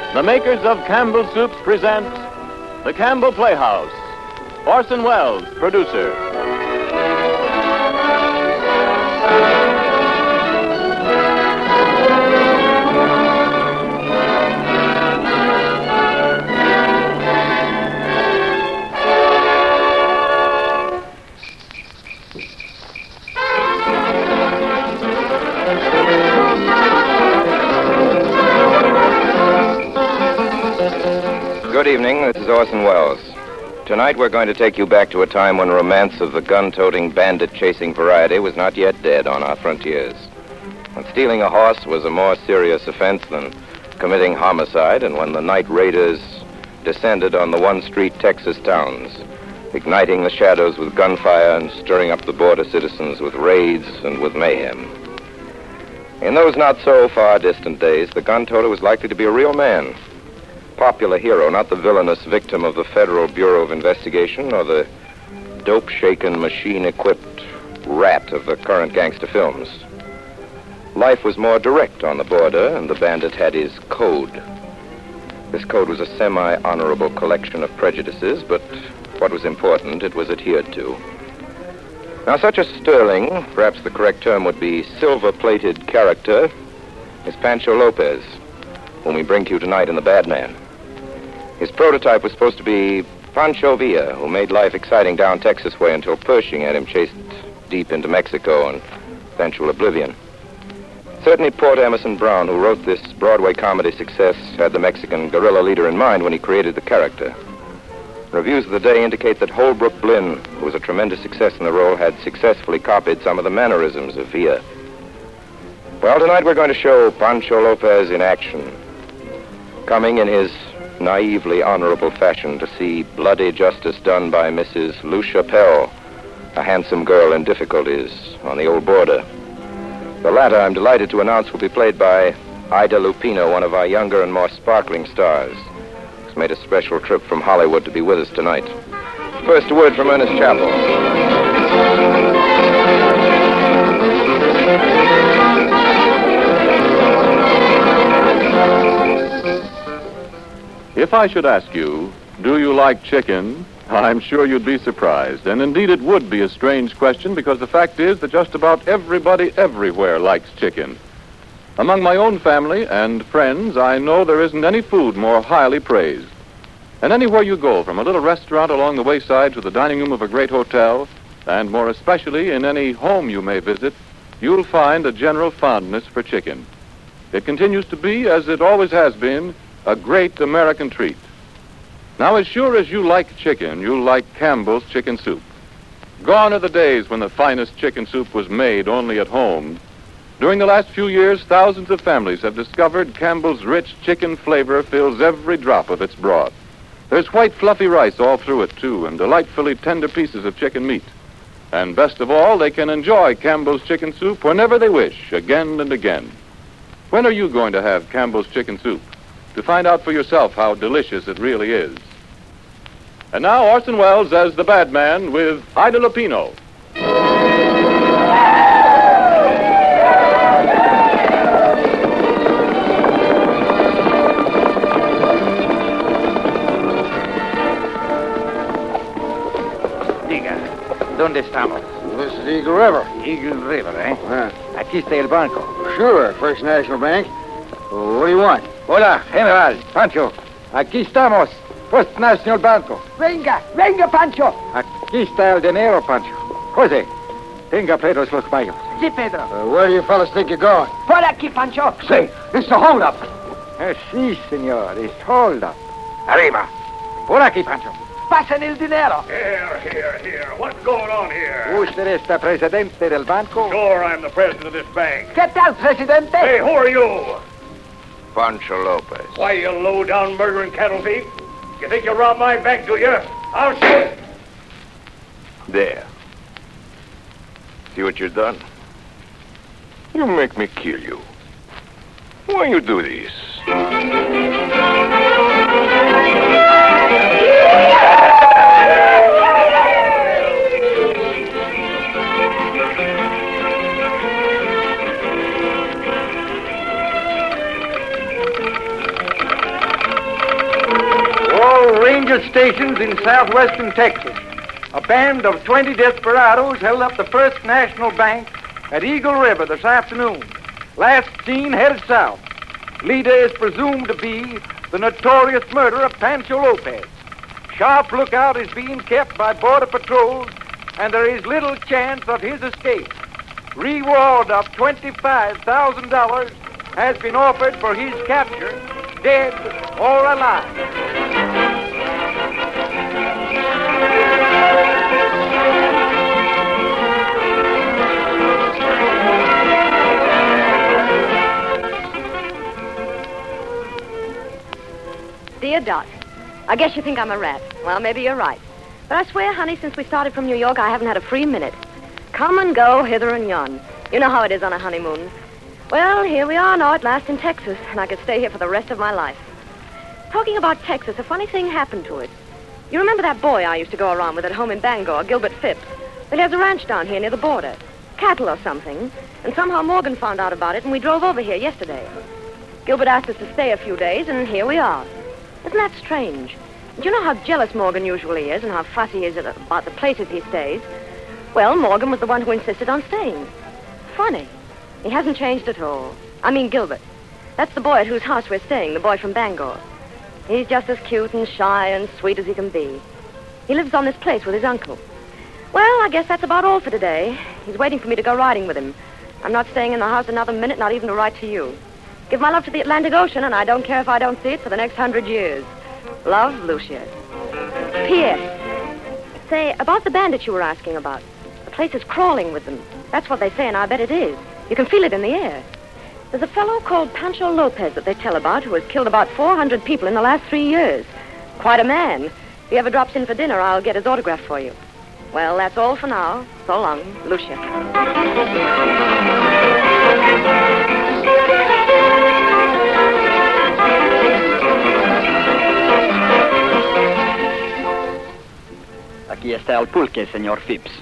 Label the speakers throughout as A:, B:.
A: The makers of Campbell Soups present The Campbell Playhouse. Orson Welles, producer.
B: Good evening, this is Orson Welles. Tonight we're going to take you back to a time when romance of the gun-toting, bandit-chasing variety was not yet dead on our frontiers. When stealing a horse was a more serious offense than committing homicide, and when the night raiders descended on the one-street Texas towns, igniting the shadows with gunfire and stirring up the border citizens with raids and with mayhem. In those not-so-far distant days, the gun-toter was likely to be a real man. Popular hero, not the villainous victim of the Federal Bureau of Investigation or the dope-shaken, machine-equipped rat of the current gangster films. Life was more direct on the border, and the bandit had his code. This code was a semi-honorable collection of prejudices, but what was important, it was adhered to. Now, such a sterling, perhaps the correct term would be silver-plated character, is Pancho Lopez, whom we bring to you tonight in The Bad Man. His prototype was supposed to be Pancho Villa, who made life exciting down Texas way until Pershing had him chased deep into Mexico and eventual oblivion. Certainly Porter Emerson Brown, who wrote this Broadway comedy success, had the Mexican guerrilla leader in mind when he created the character. Reviews of the day indicate that Holbrook Blinn, who was a tremendous success in the role, had successfully copied some of the mannerisms of Villa. Well, tonight we're going to show Pancho Lopez in action, coming in his naively honorable fashion to see bloody justice done by Mrs. Lou Chappelle, a handsome girl in difficulties on the old border. The latter, I'm delighted to announce, will be played by Ida Lupino, one of our younger and more sparkling stars, who's made a special trip from Hollywood to be with us tonight. First, a word from Ernest Chappell.
A: If I should ask you, do you like chicken? I'm sure you'd be surprised. And indeed it would be a strange question, because the fact is that just about everybody everywhere likes chicken. Among my own family and friends, I know there isn't any food more highly praised. And anywhere you go, from a little restaurant along the wayside to the dining room of a great hotel, and more especially in any home you may visit, you'll find a general fondness for chicken. It continues to be, as it always has been, a great American treat. Now, as sure as you like chicken, you'll like Campbell's chicken soup. Gone are the days when the finest chicken soup was made only at home. During the last few years, thousands of families have discovered Campbell's rich chicken flavor fills every drop of its broth. There's white, fluffy rice all through it, too, and delightfully tender pieces of chicken meat. And best of all, they can enjoy Campbell's chicken soup whenever they wish, again and again. When are you going to have Campbell's chicken soup? To find out for yourself how delicious it really is. And now Orson Welles as the Bad Man with Ida Lupino.
C: Diga, ¿dónde estamos?
D: This is Eagle River.
C: Eagle River, eh?
D: Yeah.
C: Aquí está el banco.
D: Sure, First National Bank. What do you want?
C: Hola, General, Pancho. Aquí estamos. First National Banco.
E: Venga, venga, Pancho.
C: Aquí está el dinero, Pancho. José, tenga Pedro's los mayos.
E: Sí, Pedro.
D: Where do you fellas think you're going?
E: Por aquí, Pancho.
D: Say, it's the holdup.
C: Sí, señor, it's hold up. Arriba. Por aquí, Pancho.
E: Pasen el dinero.
F: Here. What's going on here?
C: ¿Usted está presidente del banco?
F: Sure, I'm the president of this bank.
E: ¿Qué tal, presidente?
F: Hey, who are you?
B: Pancho Lopez.
F: Why, you low-down murdering cattle thief? You think you robbed my bank, do you? I'll shoot.
G: There. See what you've done? You make me kill you. Why you do this?
C: all ranger stations in southwestern Texas, a band of 20 desperados held up the First National Bank at Eagle River this afternoon. Last seen headed south. Leader is presumed to be the notorious murderer of Pancho Lopez. Sharp lookout is being kept by border patrols, and there is little chance of his escape. Reward of $25,000 has been offered for his capture, dead or alive.
H: Dear Dot, I guess you think I'm a rat. Well, maybe you're right. But I swear, honey, since we started from New York, I haven't had a free minute. Come and go hither and yon. You know how it is on a honeymoon. Well, here we are now at last in Texas, and I could stay here for the rest of my life. Talking about Texas, a funny thing happened to it. You remember that boy I used to go around with at home in Bangor, Gilbert Phipps? Well, he has a ranch down here near the border. Cattle or something. And somehow Morgan found out about it, and we drove over here yesterday. Gilbert asked us to stay a few days, and here we are. Isn't that strange? Do you know how jealous Morgan usually is and how fussy he is about the places he stays? Well, Morgan was the one who insisted on staying. Funny. He hasn't changed at all. I mean, Gilbert. That's the boy at whose house we're staying, the boy from Bangor. He's just as cute and shy and sweet as he can be. He lives on this place with his uncle. Well, I guess that's about all for today. He's waiting for me to go riding with him. I'm not staying in the house another minute, not even to write to you. Give my love to the Atlantic Ocean, and I don't care if I don't see it for the next 100 years. Love, Lucia. P.S. Say, about the bandits you were asking about. The place is crawling with them. That's what they say, and I bet it is. You can feel it in the air. There's a fellow called Pancho Lopez that they tell about who has killed about 400 people in the last 3 years. Quite a man. If he ever drops in for dinner, I'll get his autograph for you. Well, that's all for now. So long, Lucia.
D: Aquí está el pulque, señor Phipps.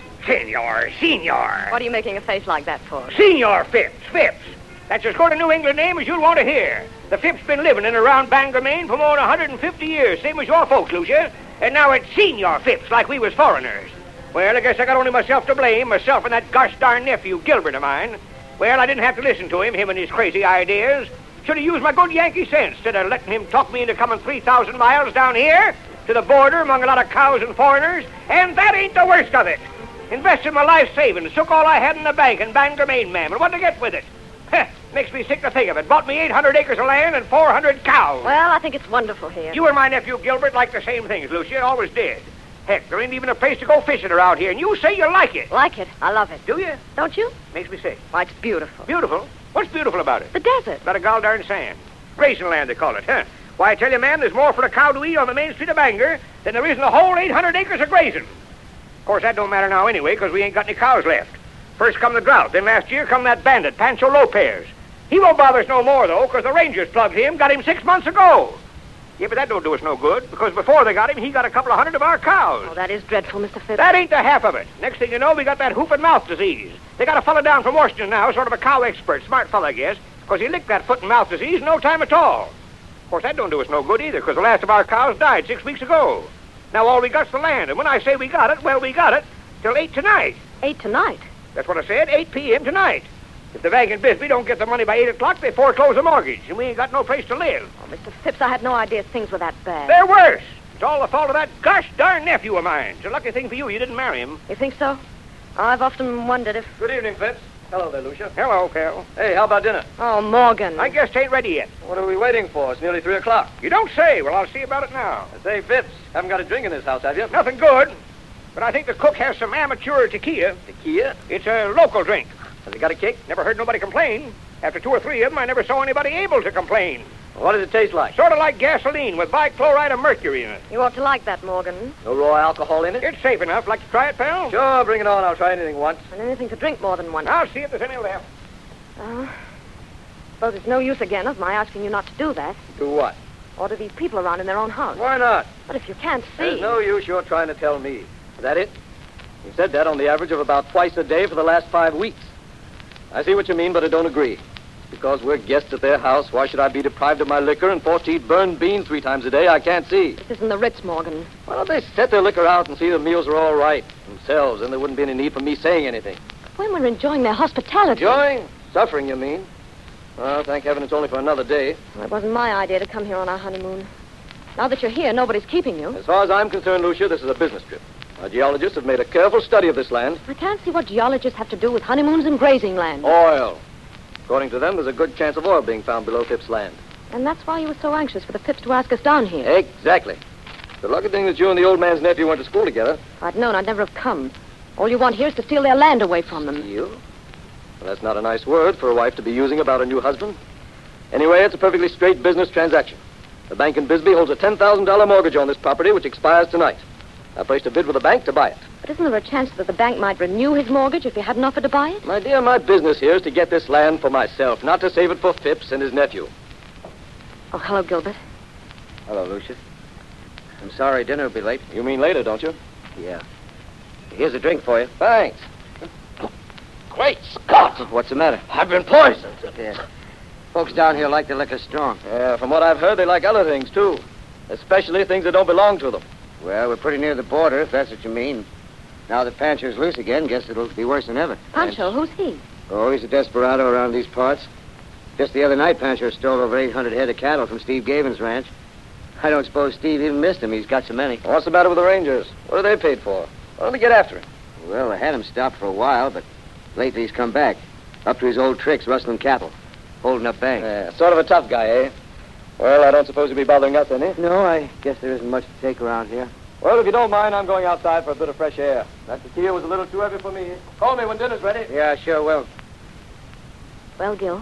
F: Senor.
H: What are you making a face like that for?
F: Senor Phipps. That's as good a New England name as you'll want to hear. The Phipps been living in around Bangor, Maine for more than 150 years, same as your folks, Lucia. And now it's Senor Phipps, like we was foreigners. Well, I guess I got only myself to blame, myself and that gosh darn nephew, Gilbert of mine. Well, I didn't have to listen to him and his crazy ideas. Should have used my good Yankee sense instead of letting him talk me into coming 3,000 miles down here to the border among a lot of cows and foreigners. And that ain't the worst of it. Invested my life savings, took all I had in the bank in Bangor, Maine, ma'am, and what to get with it? Makes me sick to think of it. Bought me 800 acres of land and 400 cows.
H: Well, I think it's wonderful here.
F: You and my nephew Gilbert like the same things, Lucia. Always did. Heck, there ain't even a place to go fishing around here, and you say you like it.
H: Like it? I love it.
F: Do you?
H: Don't you?
F: Makes me sick.
H: Why, it's beautiful.
F: Beautiful? What's beautiful about it?
H: The desert.
F: Lot of gol darn sand. Grazing land, they call it, huh? Why, I tell you, man, there's more for a cow to eat on the main street of Bangor than there is in the whole 800 acres of grazing. Of course, that don't matter now anyway, because we ain't got any cows left. First come the drought, then last year come that bandit, Pancho Lopez. He won't bother us no more, though, because the Rangers plugged him, got him 6 months ago. Yeah, but that don't do us no good, because before they got him, he got a couple of hundred of our cows.
H: Oh, that is dreadful, Mr. Phipps.
F: That ain't the half of it. Next thing you know, we got that hoof and mouth disease. They got a fella down from Washington now, sort of a cow expert, smart fella, I guess, because he licked that foot and mouth disease in no time at all. Of course, that don't do us no good either, because the last of our cows died 6 weeks ago. Now all we got's the land, and when I say we got it, well, we got it till 8 tonight.
H: 8 tonight?
F: That's what I said, 8 p.m. tonight. If the Vag and Bisbee don't get the money by 8 o'clock, they foreclose the mortgage, and we ain't got no place to live.
H: Oh, Mr. Phipps, I had no idea things were that bad.
F: They're worse. It's all the fault of that gosh darn nephew of mine. It's a lucky thing for you didn't marry him.
H: You think so? I've often wondered if...
D: Good evening, Phipps. Hello there, Lucia.
F: Hello, Cal.
D: Hey, how about dinner?
H: Oh, Morgan.
F: I guess it ain't ready yet.
D: What are we waiting for? It's nearly 3 o'clock.
F: You don't say. Well, I'll see about it now.
D: Say, Phipps, haven't got a drink in this house, have you?
F: Nothing good. But I think the cook has some amateur tequila.
D: Tequila?
F: It's a local drink.
D: Has it got a kick?
F: Never heard nobody complain. After 2 or 3 of them, I never saw anybody able to complain.
D: What does it taste like?
F: Sort of like gasoline with bichloride of mercury in it.
H: You ought to like that, Morgan.
D: No raw alcohol in it?
F: It's safe enough. Like to try it, pal?
D: Sure, bring it on. I'll try anything once.
H: And anything to drink more than once.
F: I'll see if there's any left.
H: Suppose it's no use again of my asking you not to do that.
D: Do what?
H: Order these people around in their own house.
D: Why not?
H: But if you can't see...
D: There's no use you're trying to tell me. Is that it? You've said that on the average of about twice a day for the last 5 weeks. I see what you mean, but I don't agree. Because we're guests at their house, why should I be deprived of my liquor and forced to eat burned beans 3 times a day? I can't see.
H: This isn't the Ritz, Morgan.
D: Well, if they set their liquor out and see the meals are all right themselves, then there wouldn't be any need for me saying anything.
H: When we're enjoying their hospitality.
D: Enjoying? Suffering, you mean? Well, thank heaven it's only for another day.
H: Well, it wasn't my idea to come here on our honeymoon. Now that you're here, nobody's keeping you.
D: As far as I'm concerned, Lucia, this is a business trip. Our geologists have made a careful study of this land.
H: I can't see what geologists have to do with honeymoons and grazing land.
D: Oil. According to them, there's a good chance of oil being found below Phipps' land.
H: And that's why you were so anxious for the Phipps to ask us down here.
D: Exactly. The lucky thing that you and the old man's nephew went to school together.
H: If I'd known, I'd never have come. All you want here is to steal their land away from them.
D: Steal? Well, that's not a nice word for a wife to be using about a new husband. Anyway, it's a perfectly straight business transaction. The bank in Bisbee holds a $10,000 mortgage on this property, which expires tonight. I placed a bid with the bank to buy it.
H: But isn't there a chance that the bank might renew his mortgage if he hadn't offered to buy it?
D: My dear, my business here is to get this land for myself, not to save it for Phipps and his nephew.
H: Oh, hello, Gilbert.
D: Hello, Lucia. I'm sorry dinner will be late. You mean later, don't you? Yeah. Here's a drink for you. Thanks.
E: Great Scott!
D: What's the matter?
E: I've been poisoned.
D: Yeah. Folks down here like their liquor strong. Yeah, from what I've heard, they like other things, too. Especially things that don't belong to them. Well, we're pretty near the border, if that's what you mean. Now that Pancho's loose again, guess it'll be worse than ever.
H: Pancho, who's he?
D: Oh, he's a desperado around these parts. Just the other night, Pancho stole over 800 head of cattle from Steve Gavin's ranch. I don't suppose Steve even missed him. He's got so many. What's the matter with the Rangers? What are they paid for? Why don't they get after him? Well, they had him stopped for a while, but lately he's come back. Up to his old tricks, rustling cattle. Holding up banks. Yeah, sort of a tough guy, eh? Well, I don't suppose he'll be bothering us any. No, I guess there isn't much to take around here. Well, if you don't mind, I'm going outside for a bit of fresh air. That tequila was a little too heavy for me. Call me when dinner's ready. Yeah, sure will.
H: Well, Gil.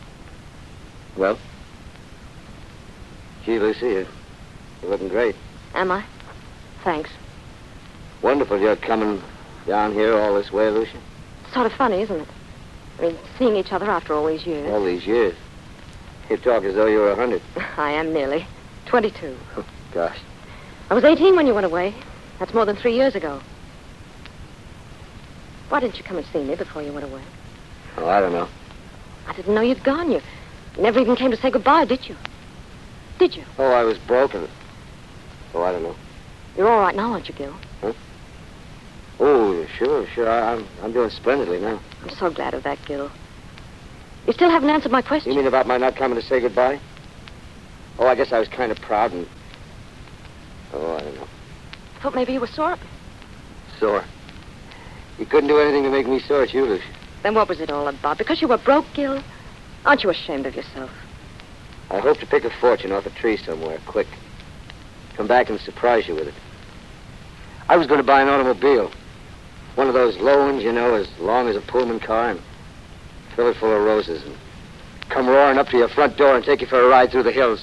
D: Well? Gee, Lucy, you're looking great.
H: Am I? Thanks.
D: Wonderful you're coming down here all this way, Lucia.
H: Sort of funny, isn't it? I mean, seeing each other after all these years.
D: All these years? You talk as though you were 100.
H: I am nearly. 22.
D: Oh, gosh.
H: I was 18 when you went away. That's more than 3 years ago. Why didn't you come and see me before you went away?
D: Oh, I don't know.
H: I didn't know you'd gone. You never even came to say goodbye, did you? Did you?
D: Oh, I was broken. Oh, I don't know.
H: You're all right now, aren't you, Gil?
D: Huh? Oh, sure. I'm doing splendidly now.
H: I'm so glad of that, Gil. You still haven't answered my question.
D: You mean about my not coming to say goodbye? Oh, I guess I was kind of proud and... Oh, I don't know.
H: I thought maybe you were sore.
D: Sore? You couldn't do anything to make me sore at you, Lucia.
H: Then what was it all about? Because you were broke, Gil? Aren't you ashamed of yourself?
D: I hope to pick a fortune off a tree somewhere, quick. Come back and surprise you with it. I was going to buy an automobile. One of those low ones, you know, as long as a Pullman car, and fill it full of roses and come roaring up to your front door and take you for a ride through the hills.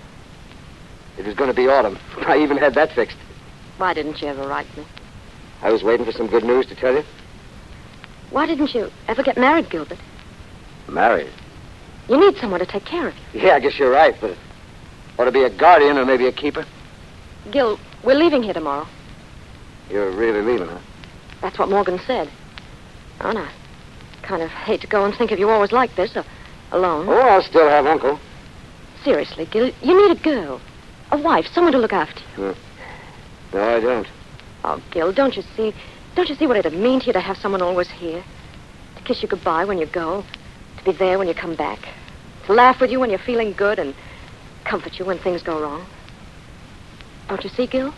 D: It was going to be autumn. I even had that fixed.
H: Why didn't you ever write me?
D: I was waiting for some good news to tell you.
H: Why didn't you ever get married, Gilbert?
D: Married?
H: You need someone to take care of you.
D: Yeah, I guess you're right, but it ought to be a guardian or maybe a keeper.
H: Gil, we're leaving here tomorrow.
D: You're really leaving, huh?
H: That's what Morgan said. Oh, and I kind of hate to go and think of you always like this, alone.
D: Oh, I'll still have Uncle.
H: Seriously, Gil, you need a girl. A wife, someone to look after you.
D: No, I don't.
H: Oh, Gil, don't you see? Don't you see what it'd mean to you to have someone always here? To kiss you goodbye when you go. To be there when you come back. To laugh with you when you're feeling good and comfort you when things go wrong. Don't you see, Gil?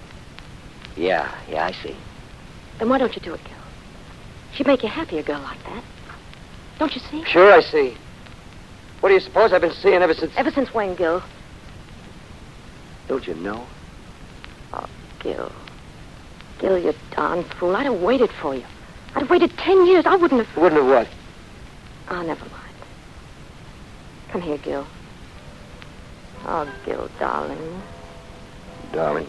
D: Yeah, I see.
H: Then why don't you do it, Gil? She'd make you happy, a girl like that. Don't you see?
D: Sure I see. What do you suppose I've been seeing ever since...
H: Ever since when, Gil?
D: Don't you know?
H: Oh, Gil. Gil, you darn fool. I'd have waited for you. I'd have waited 10 years. I wouldn't have...
D: Wouldn't have what?
H: Oh, never mind. Come here, Gil. Oh, Gil, darling.
D: Darling.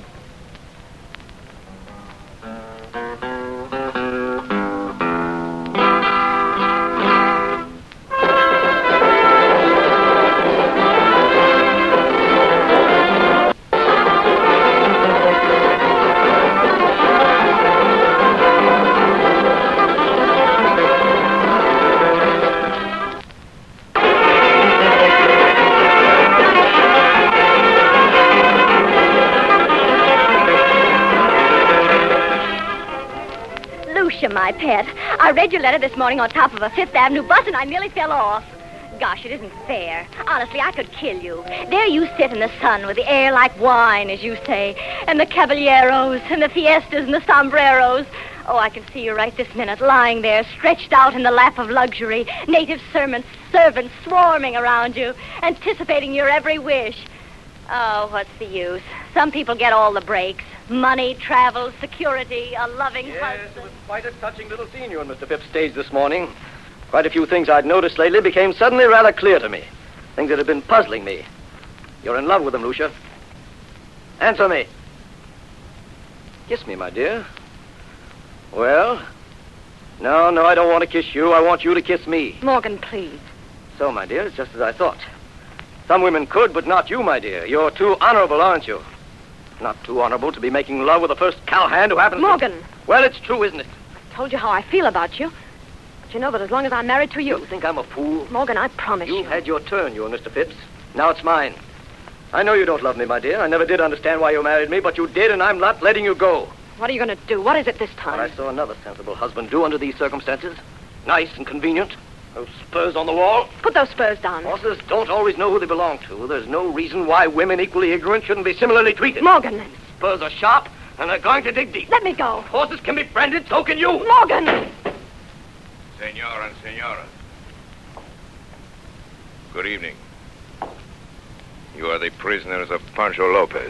H: my pet. I read your letter this morning on top of a Fifth Avenue bus, and I nearly fell off. Gosh, it isn't fair. Honestly, I could kill you. There you sit in the sun with the air like wine, as you say, and the caballeros, and the fiestas, and the sombreros. Oh, I can see you right this minute, lying there, stretched out in the lap of luxury, native servants swarming around you, anticipating your every wish. Oh, what's the use? Some people get all the breaks. Money, travel, security, a loving husband.
I: It was quite a touching little scene you and Mr. Phipps staged this morning. Quite a few things I'd noticed lately became suddenly rather clear to me. Things that had been puzzling me. You're in love with him, Lucia. Answer me. Kiss me, my dear. Well? No, I don't want to kiss you. I want you to kiss me.
H: Morgan, please.
I: So, my dear, it's just as I thought. Some women could, but not you, my dear. You're too honorable, aren't you? Not too honorable to be making love with the first cowhand who happens
H: Morgan.
I: to... Well, it's true, isn't it?
H: I told you how I feel about you. But you know that as long as I'm married to you...
I: You think I'm a fool?
H: Morgan, I promise you.
I: You've had your turn, you and Mr. Phipps. Now it's mine. I know you don't love me, my dear. I never did understand why you married me, but you did, and I'm not letting you go.
H: What are you going to do? What is it this time?
I: What I saw another sensible husband do under these circumstances. Nice and convenient. Those spurs on the wall.
H: Put those spurs down.
I: Horses don't always know who they belong to. There's no reason why women equally ignorant shouldn't be similarly treated.
H: Morgan.
I: Spurs are sharp, and they're going to dig deep.
H: Let me go.
I: Horses can be branded, so can you.
H: Morgan!
G: Senor and senora. Good evening. You are the prisoners of Pancho Lopez.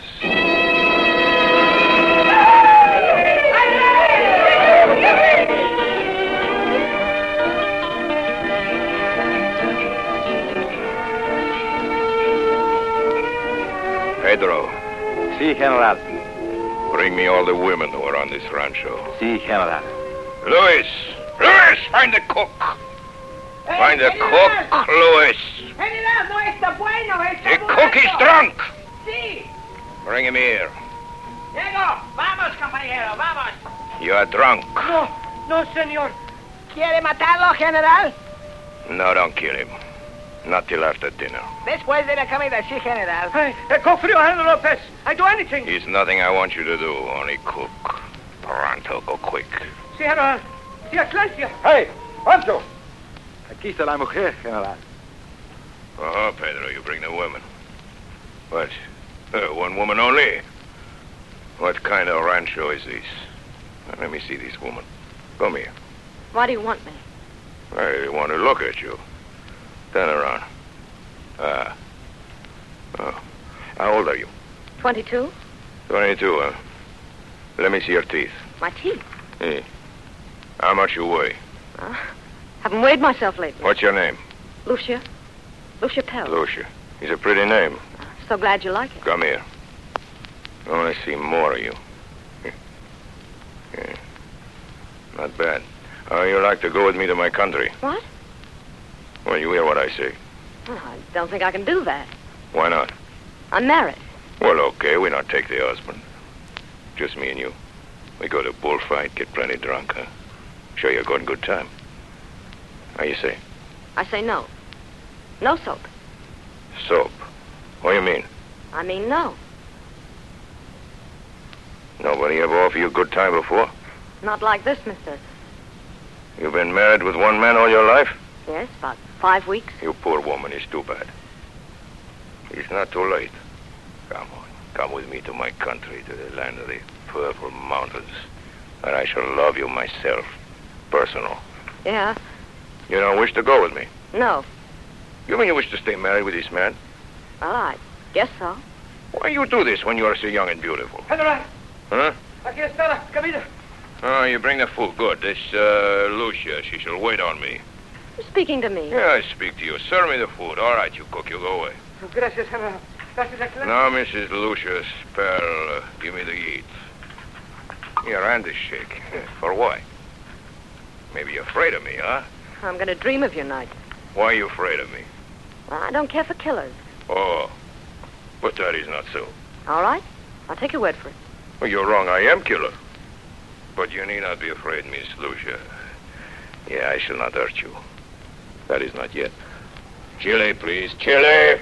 G: Pedro.
C: Si, General.
G: Bring me all the women who are on this rancho.
C: Si, General.
G: Luis! Luis! Find the cook! Find the cook, Luis!
F: General, no está bueno,
G: The cook is drunk!
F: Sí.
G: Bring him here.
F: Diego, vamos, compañero, vamos.
G: You are drunk.
F: No, señor. ¿Quiere matarlo, General?
G: No, don't kill him. Not till after dinner.
F: Después de la comida, sí, General. Cook frío, General Lopez. I do anything.
G: It's nothing I want you to do, only cook. Pronto, go quick.
F: Sí, General. Sí, excelencia.
C: Hey, Pancho. Aquí está la mujer, General.
G: Oh, Pedro, you bring the women. What? One woman only? What kind of rancho is this? Let me see this woman. Come here.
H: Why do you want me?
G: I want to look at you. Turn around. Oh. How old are you?
H: 22?
G: 22, huh? Let me see your teeth.
H: My teeth?
G: Hey. How much you weigh?
H: Haven't weighed myself lately.
G: What's your name?
H: Lucia. Lucia Pell.
G: Lucia. It's a pretty name.
H: So glad you like it.
G: Come here. I want to see more of you. Yeah. Not bad. You like to go with me to my country?
H: What?
G: Well, you hear what I say.
H: Oh, I don't think I can do that.
G: Why not?
H: I'm married.
G: Well, okay, we not take the husband. Just me and you. We go to bullfight, get plenty drunk, huh? Show you a good time. How you say?
H: I say no. No soap.
G: Soap. What do you mean?
H: I mean no.
G: Nobody ever offered you a good time before?
H: Not like this, mister.
G: You've been married with one man all your life?
H: Yes, about 5 weeks.
G: You poor woman, it's too bad. It's not too late. Come on. Come with me to my country, to the land of the purple mountains. And I shall love you myself. Personal.
H: Yeah.
G: You don't wish to go with me?
H: No.
G: You mean you wish to stay married with this man?
H: Well, I guess so.
G: Why you do this when you are so young and beautiful?
F: General.
G: Huh?
F: Aquí está la comida.
G: Oh, you bring the food. Good. This, Lucia, she shall wait on me.
H: You're speaking to me.
G: Yeah, I speak to you. Serve me the food. All right, you cook. You go away.
F: Gracias, General. Gracias, excelencia.
G: Now, Mrs. Lucia Spell, give me the eat. Your hand is shaking. For what? Maybe you're afraid of me, huh?
H: I'm going to dream of you night.
G: Why are you afraid of me?
H: Well, I don't care for killers.
G: Oh, but that is not so.
H: All right. I'll take your word for it.
G: Well, you're wrong. I am killer. But you need not be afraid, Miss Lucia. Yeah, I shall not hurt you. That is not yet. Chile, please. Chile!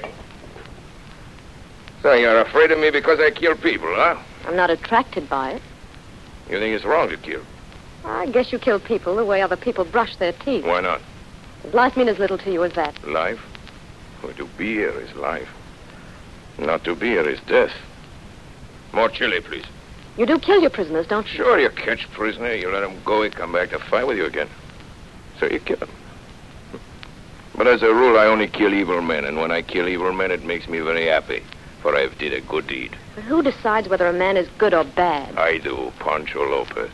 G: So you're afraid of me because I kill people, huh?
H: I'm not attracted by it.
G: You think it's wrong to kill?
H: I guess you kill people the way other people brush their teeth.
G: Why not?
H: Does life mean as little to you as that?
G: Life? Well, to be here is life. Not to be here is death. More chili, please.
H: You do kill your prisoners, don't you?
G: Sure, you catch prisoner, you let him go, he come back to fight with you again. So you kill him. But as a rule, I only kill evil men, and when I kill evil men, it makes me very happy, for I've did a good deed.
H: But who decides whether a man is good or bad?
G: I do, Pancho Lopez.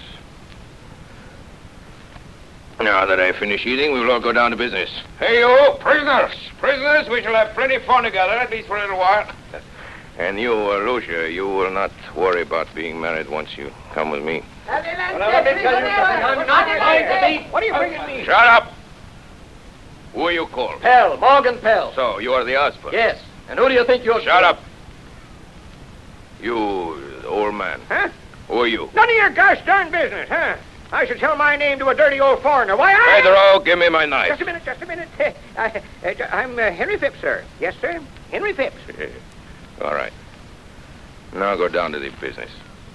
G: Now that I finish eating, we'll all go down to business. Hey, you, prisoners! Prisoners, we shall have plenty of fun together, at least for a little while. And you, Lucia, you will not worry about being married once you come with me.
F: Let me tell you something. I'm not going to be. What are you bringing me?
G: Shut up! Who are you called?
I: Pell, Morgan Pell.
G: So, you are the husband?
I: Yes. And who do you think you're...
G: Shut up! You, old man.
F: Huh?
G: Who are you?
F: None of your gosh darn business, huh? I should tell my name to a dirty old foreigner. Why,
G: Pedro, give me my knife.
F: Just a minute. I'm Henry Phipps, sir. Yes, sir. Henry Phipps.
G: All right. Now go down to the business.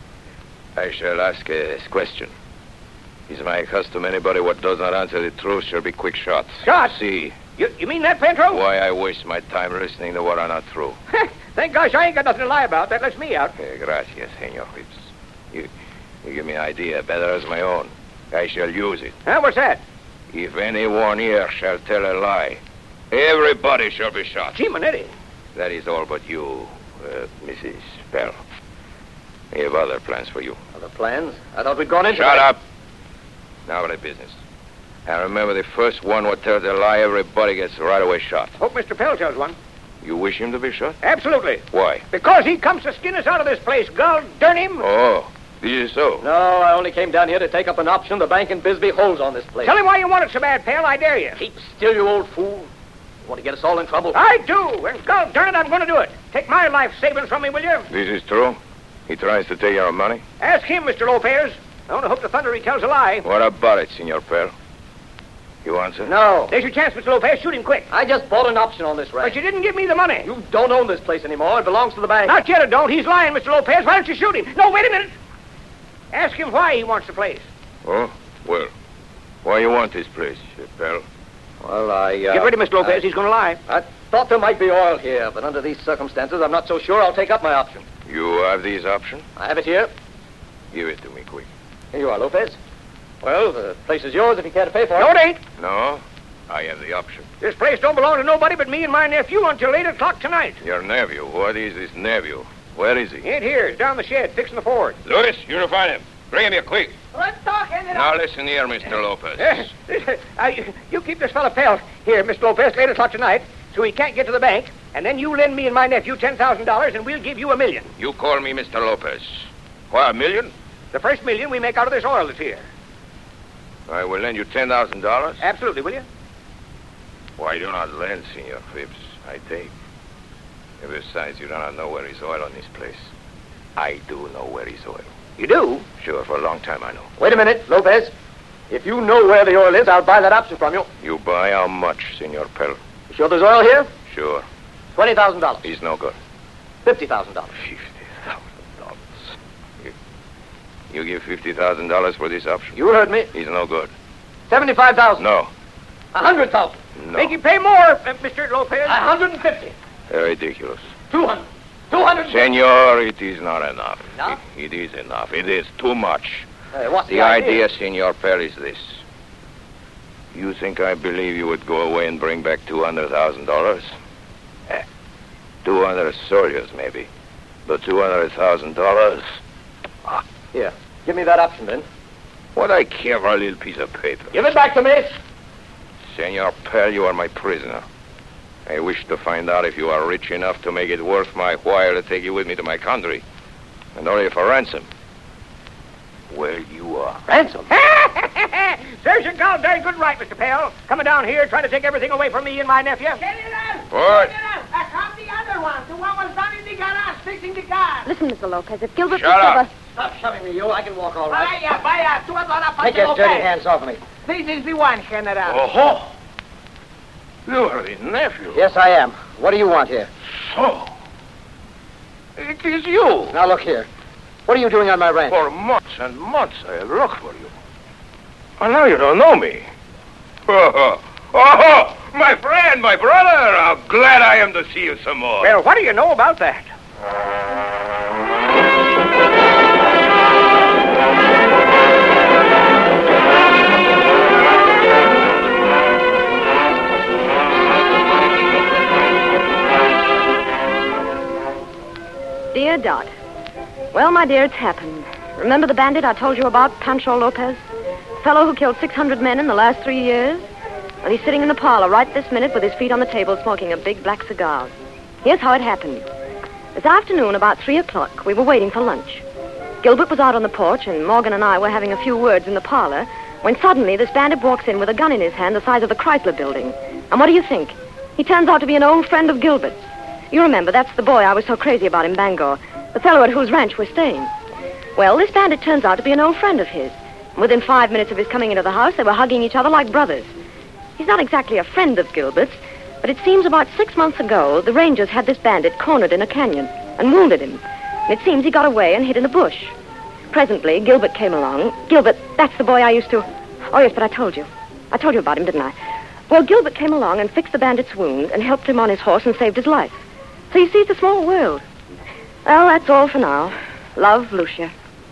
G: I shall ask a question. Is my custom anybody what does not answer the truth shall be quick shots.
F: Shots?
G: See.
F: You mean that, Pedro?
G: Why I waste my time listening to what are not true.
F: Thank gosh I ain't got nothing to lie about. That lets me out.
G: Gracias, Senor Phipps. You give me an idea better as my own. I shall use it.
F: Huh? What's that?
G: If anyone here shall tell a lie, everybody shall be shot.
F: Gee, Manetti.
G: That is all but you, Mrs. Pell. We have other plans for you.
I: Other plans? I thought we'd gone into...
G: Shut up! Now the business. And remember, the first one what tells a lie, everybody gets right away shot.
F: Hope Mr. Pell tells one.
G: You wish him to be shot?
F: Absolutely.
G: Why?
F: Because he comes to skin us out of this place. Gul darn him.
G: Oh, this is so.
I: No, I only came down here to take up an option the bank in Bisbee holds on this place.
F: Tell him why you want it so bad, Pell. I dare you.
I: Keep still, you old fool. You want to get us all in trouble?
F: I do. And gul darn it, I'm going to do it. Take my life savings from me, will you?
G: This is true? He tries to take our money?
F: Ask him, Mr. Lopez. I want to hope to thunder he tells a lie.
G: What about it, Senor Pell? You answer?
I: No.
F: There's your chance, Mr. Lopez. Shoot him quick.
I: I just bought an option on this ranch.
F: But you didn't give me the money.
I: You don't own this place anymore. It belongs to the bank.
F: Not yet, it don't. He's lying, Mr. Lopez. Why don't you shoot him? No, wait a minute. Ask him why he wants the place.
G: Oh? Well, why you want this place, Pell?
I: Well, I...
F: Get ready, Mr. Lopez. He's going to lie.
I: I thought there might be oil here, but under these circumstances, I'm not so sure I'll take up my option.
G: You have these options?
I: I have it here.
G: Give it to me, quick.
I: Here you are, Lopez. Well, the place is yours if you care to pay for it.
F: No, it ain't.
G: No, I have the option.
F: This place don't belong to nobody but me and my nephew until 8 o'clock tonight.
G: Your nephew? What is this nephew? Where is he?
F: He ain't here. He's down the shed, fixing the Ford.
G: Louis, you to find him. Bring him here, quick.
F: Let's talk,
G: Now listen here, Mr. Lopez.
F: You keep this fella Pell here, Mr. Lopez, 8 o'clock tonight, so he can't get to the bank, and then you lend me and my nephew $10,000, and we'll give you $1 million.
G: You call me Mr. Lopez. Why, $1 million?
F: The first $1 million we make out of this oil that's here.
G: I will lend you $10,000.
F: Absolutely, will you?
G: Why do not lend, Senor Phipps? I take. And besides, you do not know where is oil on this place. I do know where is oil.
F: You do?
G: Sure, for a long time I know.
I: Wait a minute, Lopez. If you know where the oil is, I'll buy that option from you.
G: You buy how much, Senor Pell?
I: You sure there's oil here?
G: Sure.
I: $20,000.
G: He's no good.
I: $50,000.
G: $50,000. You give $50,000 for this option?
I: You heard me.
G: He's no good.
I: $75,000.
G: No.
I: $100,000.
G: No.
F: Make him pay more, Mr. Lopez.
I: $150.
G: Ridiculous.
I: $200. $200.
G: Senor, it is not enough.
I: No?
G: It is enough. It is too much.
I: What's
G: The idea, Senor Pell, is this. You think I believe you would go away and bring back $200,000? 200 soldiers, maybe. But $200,000?
I: Here. Give me that option, then.
G: What I care for a little piece of paper.
I: Give it back to me.
G: Senor Pell, you are my prisoner. I wish to find out if you are rich enough to make it worth my while to take you with me to my country. And only for ransom. Well, you are.
I: Ransom?
F: Serves your god darn good right, Mr. Pell. Coming down here trying to take everything away from me and my nephew.
G: What?
J: I caught the other one. The one was down in the garage fixing the car.
H: Listen, Mr. Lopez, if Gilbert
G: Shut
H: will
G: up.
H: give us...
I: Stop shoving me, you. I can walk all right.
J: Vaya,
I: Take your dirty hands off me.
J: This is the one, General.
G: Oh, you are the nephew.
I: Yes, I am. What do you want here?
G: So, it is you.
I: Now, look here. What are you doing on my ranch?
G: For months and months I have looked for you. Oh, now you don't know me. Oh, my friend, my brother. How glad I am to see you some more.
F: Well, what do you know about that?
H: Dear Dot. Well, my dear, it's happened. Remember the bandit I told you about, Pancho Lopez? The fellow who killed 600 men in the last 3 years? Well, he's sitting in the parlor right this minute with his feet on the table smoking a big black cigar. Here's how it happened. This afternoon, about 3 o'clock, we were waiting for lunch. Gilbert was out on the porch, and Morgan and I were having a few words in the parlor, when suddenly this bandit walks in with a gun in his hand the size of the Chrysler building. And what do you think? He turns out to be an old friend of Gilbert's. You remember, that's the boy I was so crazy about in Bangor, the fellow at whose ranch we're staying. Well, this bandit turns out to be an old friend of his. Within 5 minutes of his coming into the house, they were hugging each other like brothers. He's not exactly a friend of Gilbert's, but it seems about 6 months ago, the Rangers had this bandit cornered in a canyon and wounded him. And it seems he got away and hid in a bush. Presently, Gilbert came along. Gilbert, that's the boy I used to... Oh, yes, but I told you. I told you about him, didn't I? Well, Gilbert came along and fixed the bandit's wound and helped him on his horse and saved his life. So you see, it's a small world. Well, that's all for now. Love, Lucia.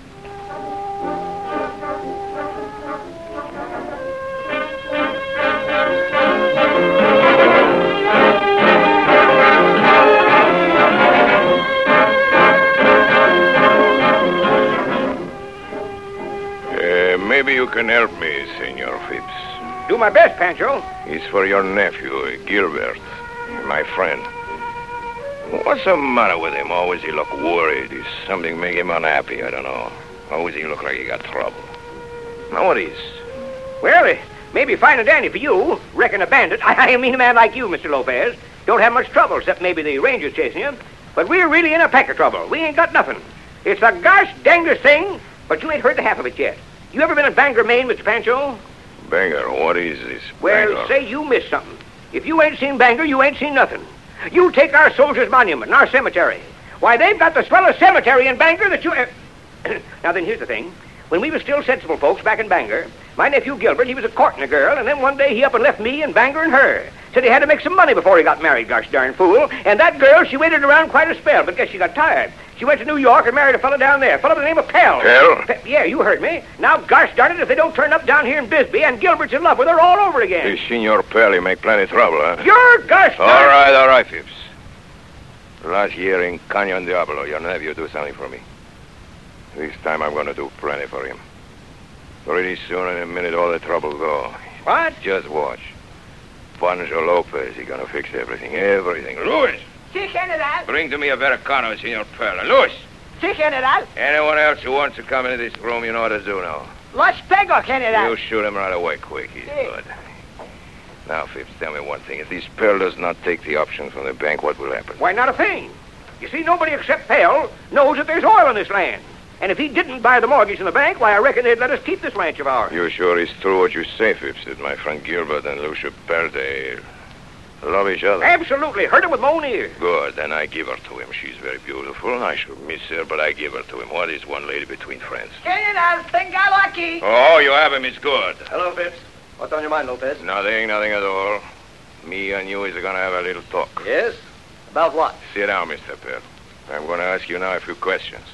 G: Maybe you can help me, Senor Phipps.
F: Do my best, Pancho.
G: It's for your nephew, Gilbert, my friend. What's the matter with him? Always he look worried. Is something make him unhappy? I don't know. Always he look like he got trouble. Now what is?
F: Well, it may be fine and dandy for you. Reckon a bandit. I mean a man like you, Mr. Lopez. Don't have much trouble, except maybe the Rangers chasing you. But we're really in a peck of trouble. We ain't got nothing. It's the gosh dangest thing, but you ain't heard the half of it yet. You ever been in Bangor, Maine, Mr. Pancho?
G: Bangor? What is this?
F: Well,
G: Bangor?
F: say you missed something. If you ain't seen Bangor, you ain't seen nothing. You take our soldiers' monument and our cemetery. Why, they've got the swellest cemetery in Bangor that you... Now, then, here's the thing. When we were still sensible folks back in Bangor, my nephew Gilbert, he was a-courting a girl, and then one day he up and left me and Bangor and her. Said he had to make some money before he got married, gosh darn fool. And that girl, she waited around quite a spell, but guess she got tired. She went to New York and married a fellow down there, a fellow by the name of Pell.
G: Pell?
F: Yeah, you heard me. Now, gosh darn it, if they don't turn up down here in Bisbee, and Gilbert's in love with her all over again.
G: This Senor Pell, he make plenty trouble, huh?
F: You're gosh darn...
G: All right, Phipps. Last year in Canyon Diablo, your nephew do something for me. This time I'm going to do plenty for him. Pretty soon, in a minute, all the trouble go.
F: What?
G: Just watch. Pancho Lopez, he gonna fix everything, everything. Luis!
J: Sí, General.
G: Bring to me a Veracano, Senor Pell. Luis!
J: Sí, General.
G: Anyone else who wants to come into this room, you know what to do now.
J: Los pego, General.
G: You shoot him right away, quick. He's
J: Sí.
G: good. Now, Phipps, tell me one thing. If this Pell does not take the option from the bank, what will happen?
F: Why, not a thing. You see, nobody except Pell knows that there's oil in this land. And if he didn't buy the mortgage in the bank, why, I reckon they'd let us keep this ranch of ours.
G: You sure it's true what you say, Phipps, that my friend Gilbert and Lucia Pell, they love each other?
F: Absolutely. Heard it with my own ears.
G: Good. Then I give her to him. She's very beautiful. I should miss her, but I give her to him. What is one lady between friends?
J: General, tengalo aquí.
G: Oh, you have him. It's good.
I: Hello, Phipps. What's on your mind, Lopez?
G: Nothing at all. Me and you is going to have a little talk.
I: Yes? About what?
G: Sit down, Mr. Pell. I'm going to ask you now a few questions.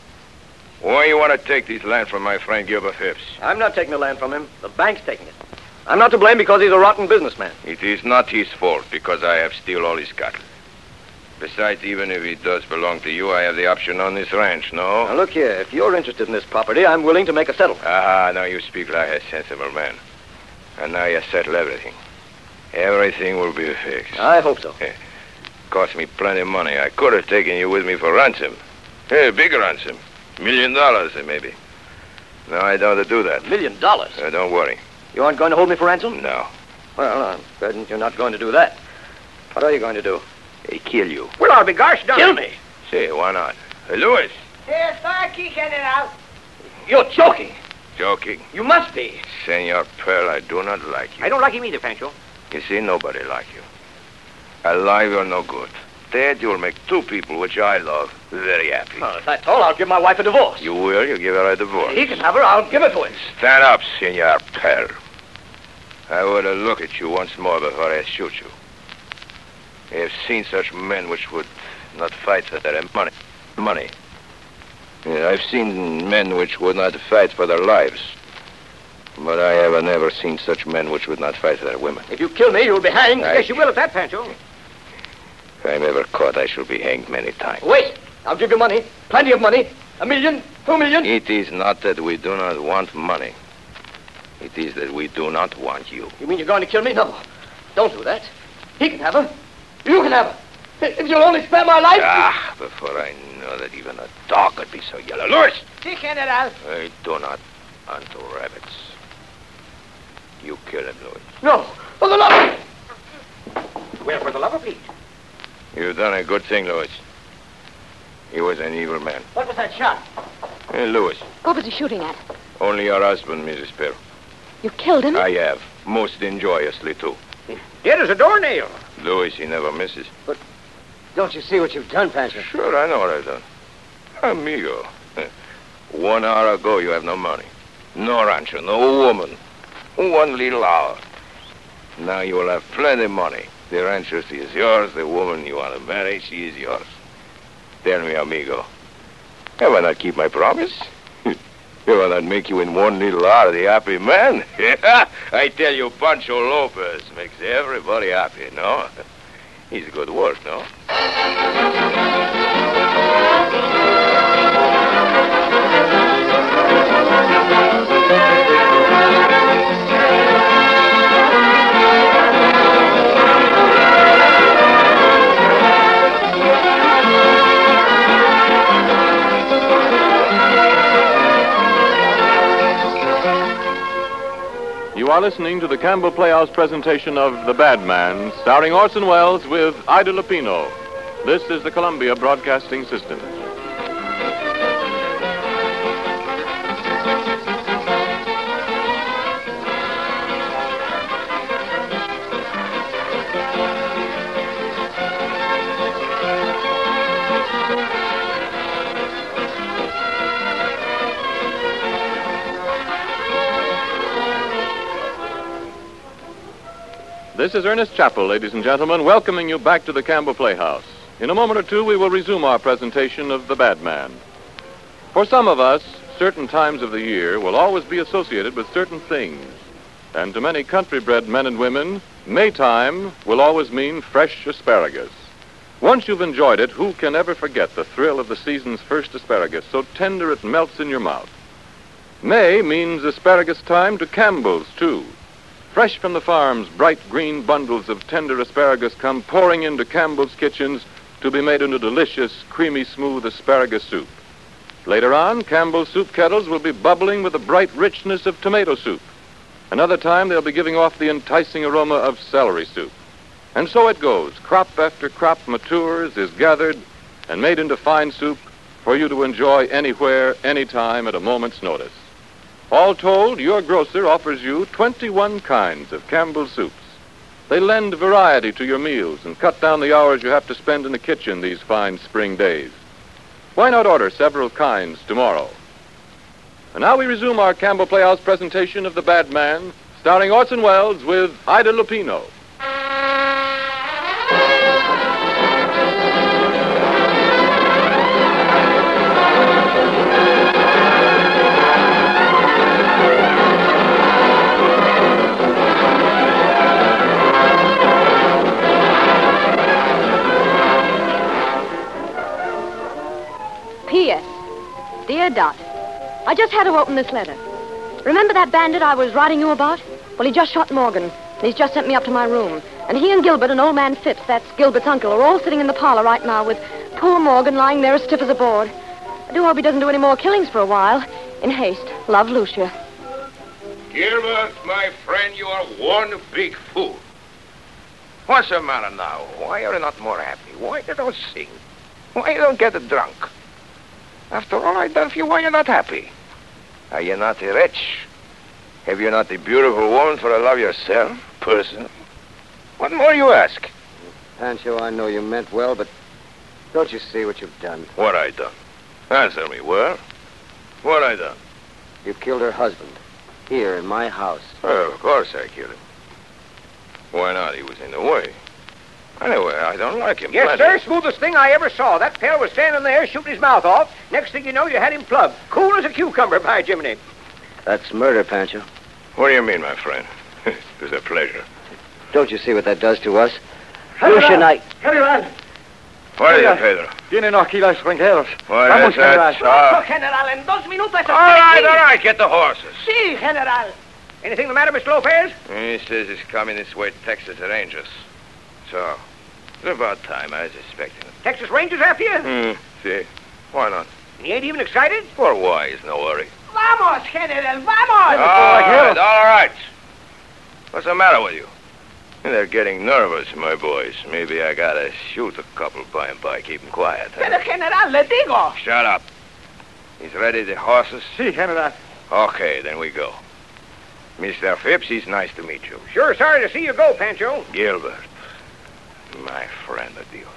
G: Why you want to take this land from my friend Gilbert Phipps?
I: I'm not taking the land from him. The bank's taking it. I'm not to blame because he's a rotten businessman.
G: It is not his fault because I have still all his cattle. Besides, even if it does belong to you, I have the option on this ranch, no?
I: Now, look here. If you're interested in this property, I'm willing to make a settlement.
G: Ah, now you speak like a sensible man. And now you settle everything. Everything will be fixed.
I: I hope so.
G: Cost me plenty of money. I could have taken you with me for ransom. Hey, big ransom. $1 million, maybe. No, I don't do that.
I: $1 million?
G: Don't worry.
I: You aren't going to hold me for ransom?
G: No.
I: Well, I'm certain you're not going to do that. What are you going to do?
G: They kill you.
F: Well, I'll be gosh darn...
I: Kill me?
G: Say, why not? Hey, Louis.
J: Estoy aquí, General.
I: You're joking.
G: Joking.
I: You must be.
G: Senor Pearl, I do not like you.
F: I don't like him either, Pancho.
G: You see, nobody like you. Alive, you're no good. Instead, you'll make two people, which I love, very happy.
I: Oh, if that's all, I'll give my wife a divorce.
G: You will? You give her a divorce.
I: He can have her. I'll give it to him.
G: Stand up, Senor Perl. I want to look at you once more before I shoot you. I have seen such men which would not fight for their money. Money. Yeah, I've seen men which would not fight for their lives. But I have never seen such men which would not fight for their women.
I: If you kill me, you'll be hanged.
F: Yes, you will at that, Pancho.
G: If I'm ever caught, I shall be hanged many times.
I: Wait. I'll give you money. Plenty of money. $1 million, $2 million.
G: It is not that we do not want money. It is that we do not want you.
I: You mean you're going to kill me? No. Don't do that. He can have her. You can have her. If you'll only spare my life.
G: Ah, before I know that even a dog could be so yellow. Louis!
J: Si, General.
G: I do not hunt rabbits. You kill him, Louis.
I: No. For the love of...
F: Well, for the love of Pete.
G: You've done a good thing, Louis. He was an evil man.
J: What was that shot?
G: Hey, Louis.
H: What was he shooting at?
G: Only your husband, Mrs. Perl.
H: You killed him?
G: I have. Most enjoyously, too.
F: Dead as a doornail.
G: Louis, he never misses.
D: Don't you see what you've done, Pancho?
G: Sure, I know what I've done. Amigo. 1 hour ago, you have no money. No rancho, no woman. 1 little hour. Now you will have plenty of money. The rancho, she is yours. The woman you want to marry, she is yours. Tell me, amigo, have I not keep my promise? Have I not make you in 1 little hour the happy man? Yeah, I tell you, Pancho Lopez makes everybody happy, no? He's a good work, no?
A: You are listening to the Campbell Playhouse presentation of The Bad Man, starring Orson Welles with Ida Lupino. This is the Columbia Broadcasting System. This is Ernest Chappell, ladies and gentlemen, welcoming you back to the Campbell Playhouse. In a moment or two, we will resume our presentation of The Bad Man. For some of us, certain times of the year will always be associated with certain things. And to many country-bred men and women, Maytime will always mean fresh asparagus. Once you've enjoyed it, who can ever forget the thrill of the season's first asparagus, so tender it melts in your mouth? May means asparagus time to Campbell's, too. Fresh from the farms, bright green bundles of tender asparagus come pouring into Campbell's kitchens to be made into delicious, creamy, smooth asparagus soup. Later on, Campbell's soup kettles will be bubbling with the bright richness of tomato soup. Another time, they'll be giving off the enticing aroma of celery soup. And so it goes. Crop after crop matures, is gathered, and made into fine soup for you to enjoy anywhere, anytime, at a moment's notice. All told, your grocer offers you 21 kinds of Campbell's soups. They lend variety to your meals and cut down the hours you have to spend in the kitchen these fine spring days. Why not order several kinds tomorrow? And now we resume our Campbell Playhouse presentation of The Bad Man, starring Orson Welles with Ida Lupino.
H: P.S. Dear Dot, I just had to open this letter. Remember that bandit I was writing you about? Well, he just shot Morgan, and he's just sent me up to my room. And he and Gilbert and old man Phipps, that's Gilbert's uncle, are all sitting in the parlor right now with poor Morgan lying there as stiff as a board. I do hope he doesn't do any more killings for a while. In haste, love, Lucia.
G: Gilbert, my friend, you are one big fool. What's the matter now? Why are you not more happy? Why you don't sing? Why you don't get drunk? After all I've done for you, why are you not happy? Are you not rich? Have you not a beautiful woman for to love yourself, personally? What more you ask?
D: Pancho, I know you meant well, but don't you see what you've done?
G: What I done? Answer me, well? What I done?
D: You killed her husband. Here, in my house.
G: Well, of course I killed him. Why not? He was in the way. Anyway, I don't like him.
F: Yes,
G: plenty.
F: sir. Smoothest thing I ever saw. That pal was standing there shooting his mouth off. Next thing you know, you had him plugged. Cool as a cucumber, by Jiminy.
D: That's murder, Pancho.
G: What do you mean, my friend? It was a pleasure.
D: Don't you see what that does to us?
C: General.
D: Lucian,
C: General.
G: What are you, Pedro?
C: Vienen aquí los extranjeros.
G: What
C: Vamos,
G: is that?
C: General.
J: General, en 2 minutos.
G: All right, get the horses.
J: Sí, General.
F: Anything the matter, Mr. Lopez?
G: He says he's coming this way to Texas Rangers. So, it's about time. I was expecting him.
F: Texas Rangers after you?
G: See? Why not?
F: You ain't even excited?
G: For why? Is no worry.
J: Vamos, General, vamos.
G: All right. What's the matter with you? They're getting nervous, my boys. Maybe I gotta shoot a couple by and by. Keep them quiet. Huh?
J: Pero, General, le digo.
G: Shut up. He's ready, the horses?
C: Sí, General.
G: Okay, then we go. Mr. Phipps, it's nice to meet you.
F: Sure sorry to see you go, Pancho.
G: Gilbert, my friend of Dios.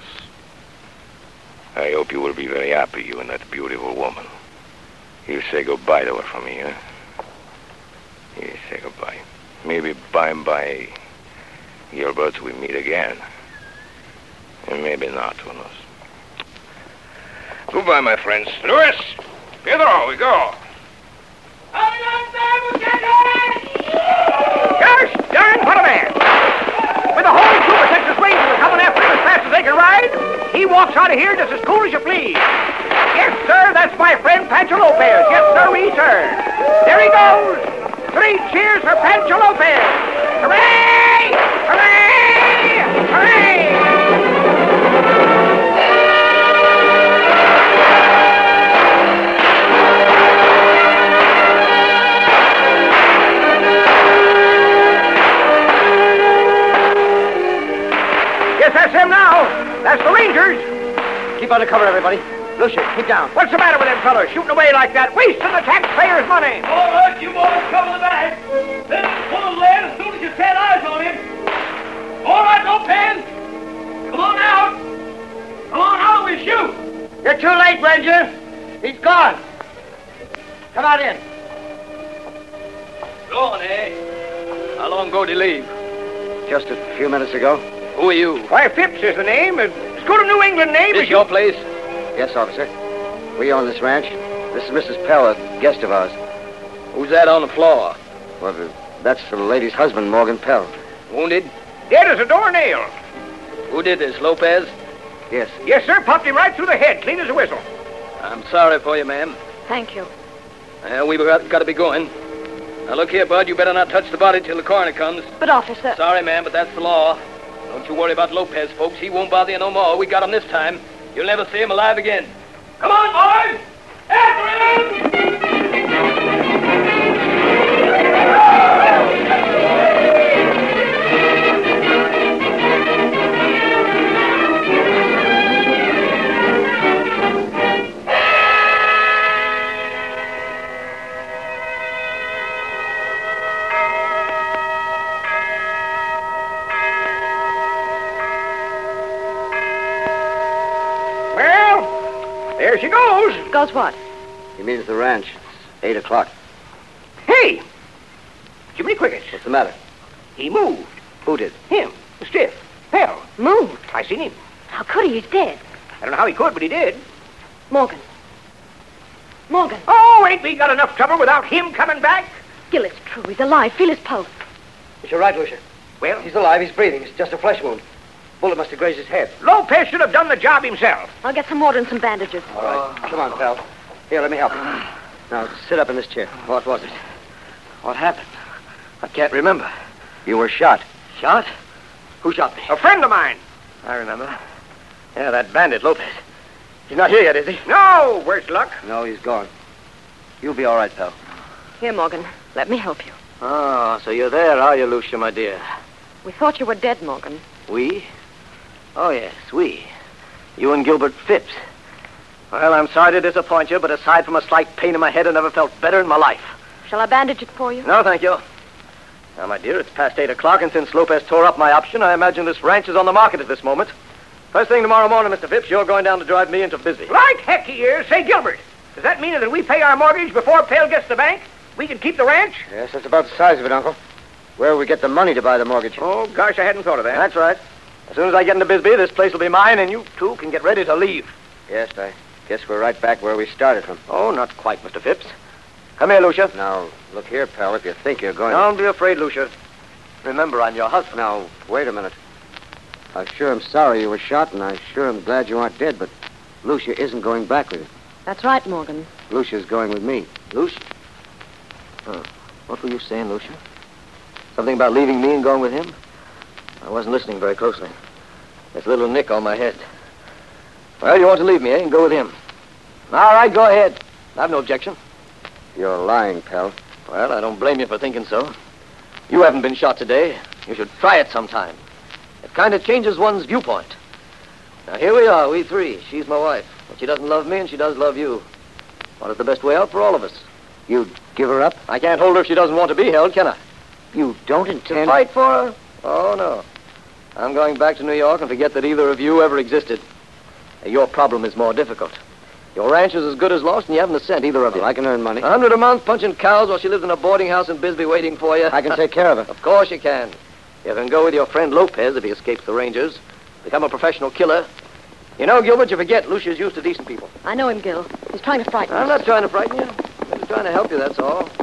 G: I hope you will be very happy, you and that beautiful woman. You'll say goodbye to her from me, huh? You say goodbye. Maybe by and by, Gilbert, we meet again. And maybe not, who knows. Goodbye, my friends. Luis! Pedro, we go.
F: Gosh darn, what a man! With the whole troop of Texas Rangers coming after him as fast as they can ride, he walks out of here just as cool as you please. Yes, sir, that's my friend Pancho Lopez. Yes, sir. There he goes. 3 cheers for Pancho Lopez. Hooray! Hooray! Hooray! Yes, that's them now. That's the Rangers.
D: Keep under cover, everybody. Lucian, keep down.
F: What's the matter with them fellas shooting away like that, wasting the taxpayers' money?
E: All right, you boys cover the bag. Then pull him land as soon as you set eyes on him. All right, Lopez. Come on out. Come on out, we'll shoot.
J: You're too late, Ranger. He's gone. Come on in.
I: Gone, eh? How long ago did he leave?
D: Just a few minutes ago.
I: Who are you?
F: Why, Phipps is the name. As good a New England name
I: This
F: as
I: your place?
D: Yes, officer. We own this ranch. This is Mrs. Pell, a guest of ours.
I: Who's that on the floor?
D: Well, that's the lady's husband, Morgan Pell.
I: Wounded?
F: Dead as a doornail.
I: Who did this, Lopez?
D: Yes.
F: Yes, sir, popped him right through the head, clean as a whistle.
I: I'm sorry for you, ma'am.
H: Thank you.
I: We've got to be going. Now, look here, Bud. You better not touch the body till the coroner comes.
H: But, officer...
I: Sorry, ma'am, but that's the law. Don't you worry about Lopez, folks. He won't bother you no more. We got him this time. You'll never see him alive again. Come on, boys! After him!
F: There she goes.
H: Goes what?
D: He means the ranch. It's 8 o'clock.
F: Hey! Jiminy Crickets.
D: What's the matter?
F: He moved.
D: Who did?
F: Him. Stiff. Hell.
H: Moved.
F: I seen him.
H: How could he? He's dead.
F: I don't know how he could, but he did.
H: Morgan.
F: Oh, ain't we got enough trouble without him coming back?
H: Gil, it's true. He's alive. Feel his pulse.
D: You're right, Lucia.
F: Well,
D: He's alive. He's breathing. It's just a flesh wound. Bullet must have grazed his head.
F: Lopez should have done the job himself.
H: I'll get some water and some bandages.
D: All right. Come on, pal. Here, let me help you. Now, sit up in this chair. What was it?
I: What happened? I can't remember.
D: You were shot.
I: Shot? Who shot me?
F: A friend of mine.
I: I remember. Yeah, that bandit, Lopez. He's not here yet, is he?
F: No, worse luck.
D: No, he's gone. You'll be all right, pal.
H: Here, Morgan. Let me help you.
I: Oh, so you're there, are you, Lucia, my dear?
H: We thought you were dead, Morgan.
I: We? Oh, yes, we. You and Gilbert Phipps. Well, I'm sorry to disappoint you, but aside from a slight pain in my head, I never felt better in my life.
H: Shall I bandage it for you?
I: No, thank you. Now, my dear, it's past 8 o'clock, and since Lopez tore up my option, I imagine this ranch is on the market at this moment. First thing tomorrow morning, Mr. Phipps, you're going down to drive me into Bisbee.
F: Like heck he is. Say, Gilbert, does that mean that if we pay our mortgage before Pale gets the bank, we can keep the ranch?
D: Yes, that's about the size of it, Uncle. Where will we get the money to buy the mortgage?
F: Oh, gosh, I hadn't thought of that.
I: That's right. As soon as I get into Bisbee, this place will be mine, and you two can get ready to leave.
D: Yes, I guess we're right back where we started from.
I: Oh, not quite, Mr. Phipps. Come here, Lucia.
D: Now, look here, pal, if you think you're going
I: Don't be afraid, Lucia. Remember, I'm your husband.
D: Now, wait a minute. I sure am sorry you were shot, and I sure am glad you aren't dead, but Lucia isn't going back with you.
H: That's right, Morgan.
D: Lucia's going with me.
I: Lucia? What were you saying, Lucia? Something about leaving me and going with him? I wasn't listening very closely. There's a little nick on my head. Well, you want to leave me, eh, and go with him? All right, go ahead. I've no objection.
D: You're lying, pal.
I: Well, I don't blame you for thinking so. You haven't been shot today. You should try it sometime. It kind of changes one's viewpoint. Now, here we are, we three. She's my wife. But she doesn't love me, and she does love you. What is the best way out for all of us?
D: You'd give her up?
I: I can't hold her if she doesn't want to be held, can I?
D: You don't
I: To
D: intend...
I: fight for her? Oh, no. I'm going back to New York and forget that either of you ever existed. Your problem is more difficult. Your ranch is as good as lost, and you haven't a cent, either of you.
D: I can earn money.
I: 100 a month punching cows while she lives in a boarding house in Bisbee waiting for you.
D: I can take care of her.
I: Of course you can. You can go with your friend Lopez if he escapes the Rangers. Become a professional killer. You know, Gilbert, you forget Lucia's used to decent people.
H: I know him, Gil. He's trying to frighten
I: I'm
H: us.
I: not trying to frighten you. I'm just trying to help you, that's all.
F: Boys!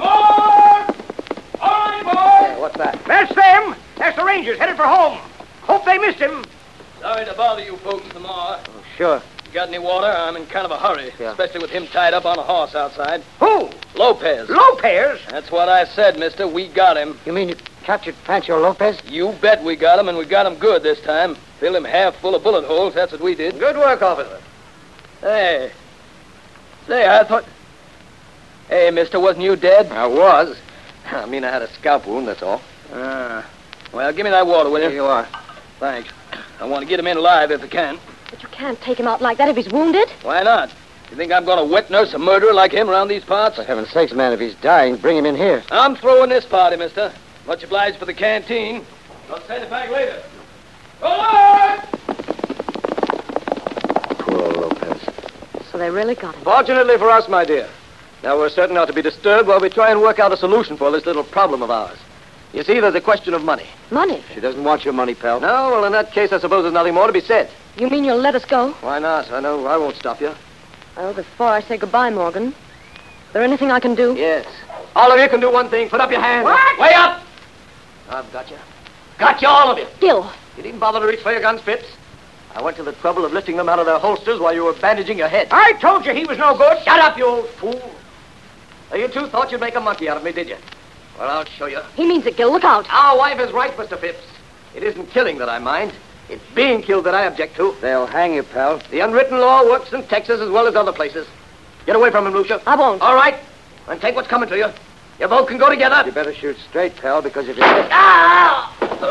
F: All right, boys!
I: Hey, what's that?
F: That's them. That's the Rangers headed for home. Hope they missed him.
K: Sorry to bother you folks tomorrow.
D: Oh, sure.
K: Got any water? I'm in kind of a hurry,
D: Yeah.
K: especially with him tied up on a horse outside.
F: Who?
K: Lopez.
F: Lopez?
K: That's what I said, mister. We got him.
D: You mean you captured Pancho Lopez?
K: You bet we got him, and we got him good this time. Filled him half full of bullet holes. That's what we did.
I: Good work, officer.
K: Hey. Say, I thought... Hey, mister, wasn't you dead?
I: I was. I mean, I had a scalp wound, that's all.
K: Well, give me that water, will you?
D: Here you are.
K: Thanks. I want to get him in alive if I can.
H: But you can't take him out like that if he's wounded.
K: Why not? You think I'm going to wet nurse a murderer like him around these parts?
D: For heaven's sakes, man, if he's dying, bring him in here.
K: I'm throwing this party, mister. Much obliged for the canteen. I'll send it back later. Roll on!
D: Poor old Lopez.
H: So they really got him.
I: Fortunately for us, my dear. Now, we're certain not to be disturbed while we try and work out a solution for this little problem of ours. You see, there's a question of money.
H: Money?
D: She doesn't want your money, pal.
I: No, well, in that case, I suppose there's nothing more to be said.
H: You mean you'll let us go?
I: Why not? I know I won't stop you.
H: Well, before I say goodbye, Morgan, is there anything I can do?
I: Yes. All of you can do one thing. Put up your hands.
F: What?
I: Way up! I've got you. Got you, all of you.
H: Gil,
I: You didn't bother to reach for your guns, Phipps. I went to the trouble of lifting them out of their holsters while you were bandaging your head.
F: I told you he was no good.
I: Shut up, you old fool. Now, you two thought you'd make a monkey out of me, did you? Well, I'll show you.
H: he means it, Gil. Look out.
I: Our wife is right, Mr. Phipps. It isn't killing that I mind. It's being killed that I object to.
D: They'll hang you, pal.
I: The unwritten law works in Texas as well as other places. Get away from him, Lucia.
H: I won't.
I: All right. Then take what's coming to you. You both can go together.
D: You better shoot straight, pal, because if you...
I: Ah!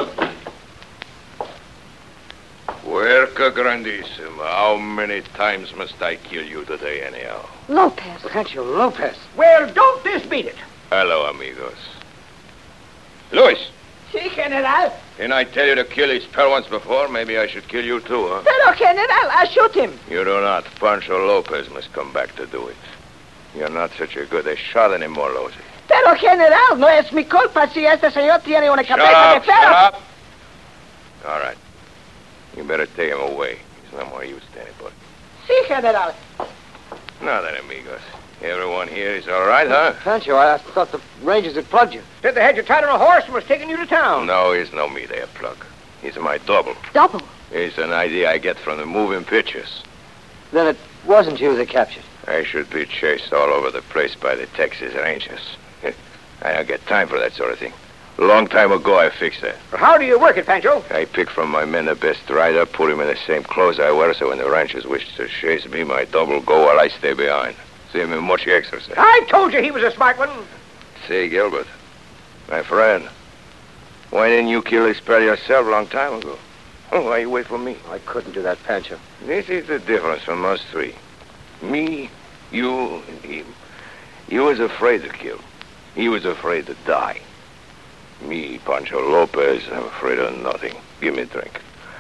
G: Puerca grandissima. How many times must I kill you today, anyhow?
H: Lopez.
D: Pancho Lopez.
F: Well, don't this beat it?
G: Hello, amigos. Luis,
J: Sí, General.
G: didn't I tell you to kill his pal once before? Maybe I should kill you too, huh?
J: Pero, General, I shoot him.
G: You do not. Pancho Lopez must come back to do it. You're not such a good shot anymore, Losey.
J: Pero, General, no es mi culpa si este señor tiene una
G: Shut
J: cabeza
G: up,
J: de
G: shut
J: ferro.
G: up. All right. You better take him away. He's no more use to anybody.
J: Sí, General.
G: Now then, amigos. Everyone here is all right, huh?
D: Pancho, I thought the Rangers had plugged you.
F: Said they had you tied on a horse and was taking you to town.
G: No, he's no me there, plug. He's my double.
H: Double.
G: It's an idea I get from the moving pictures.
D: Then it wasn't you they captured.
G: I should be chased all over the place by the Texas Rangers. I don't get time for that sort of thing. A long time ago, I fixed that.
F: How do you work it, Pancho?
G: I pick from my men the best rider, put him in the same clothes I wear, so when the Rangers wish to chase me, my double go while I stay behind. Save me much exercise.
F: I told you he was a smart one.
G: Say, Gilbert, my friend, why didn't you kill this pal yourself a long time ago? Oh, why you wait for me?
D: I couldn't do that, Pancho.
G: This is the difference from us three. Me, you, and him. You was afraid to kill. He was afraid to die. Me, Pancho Lopez, I'm afraid of nothing. Give me a drink.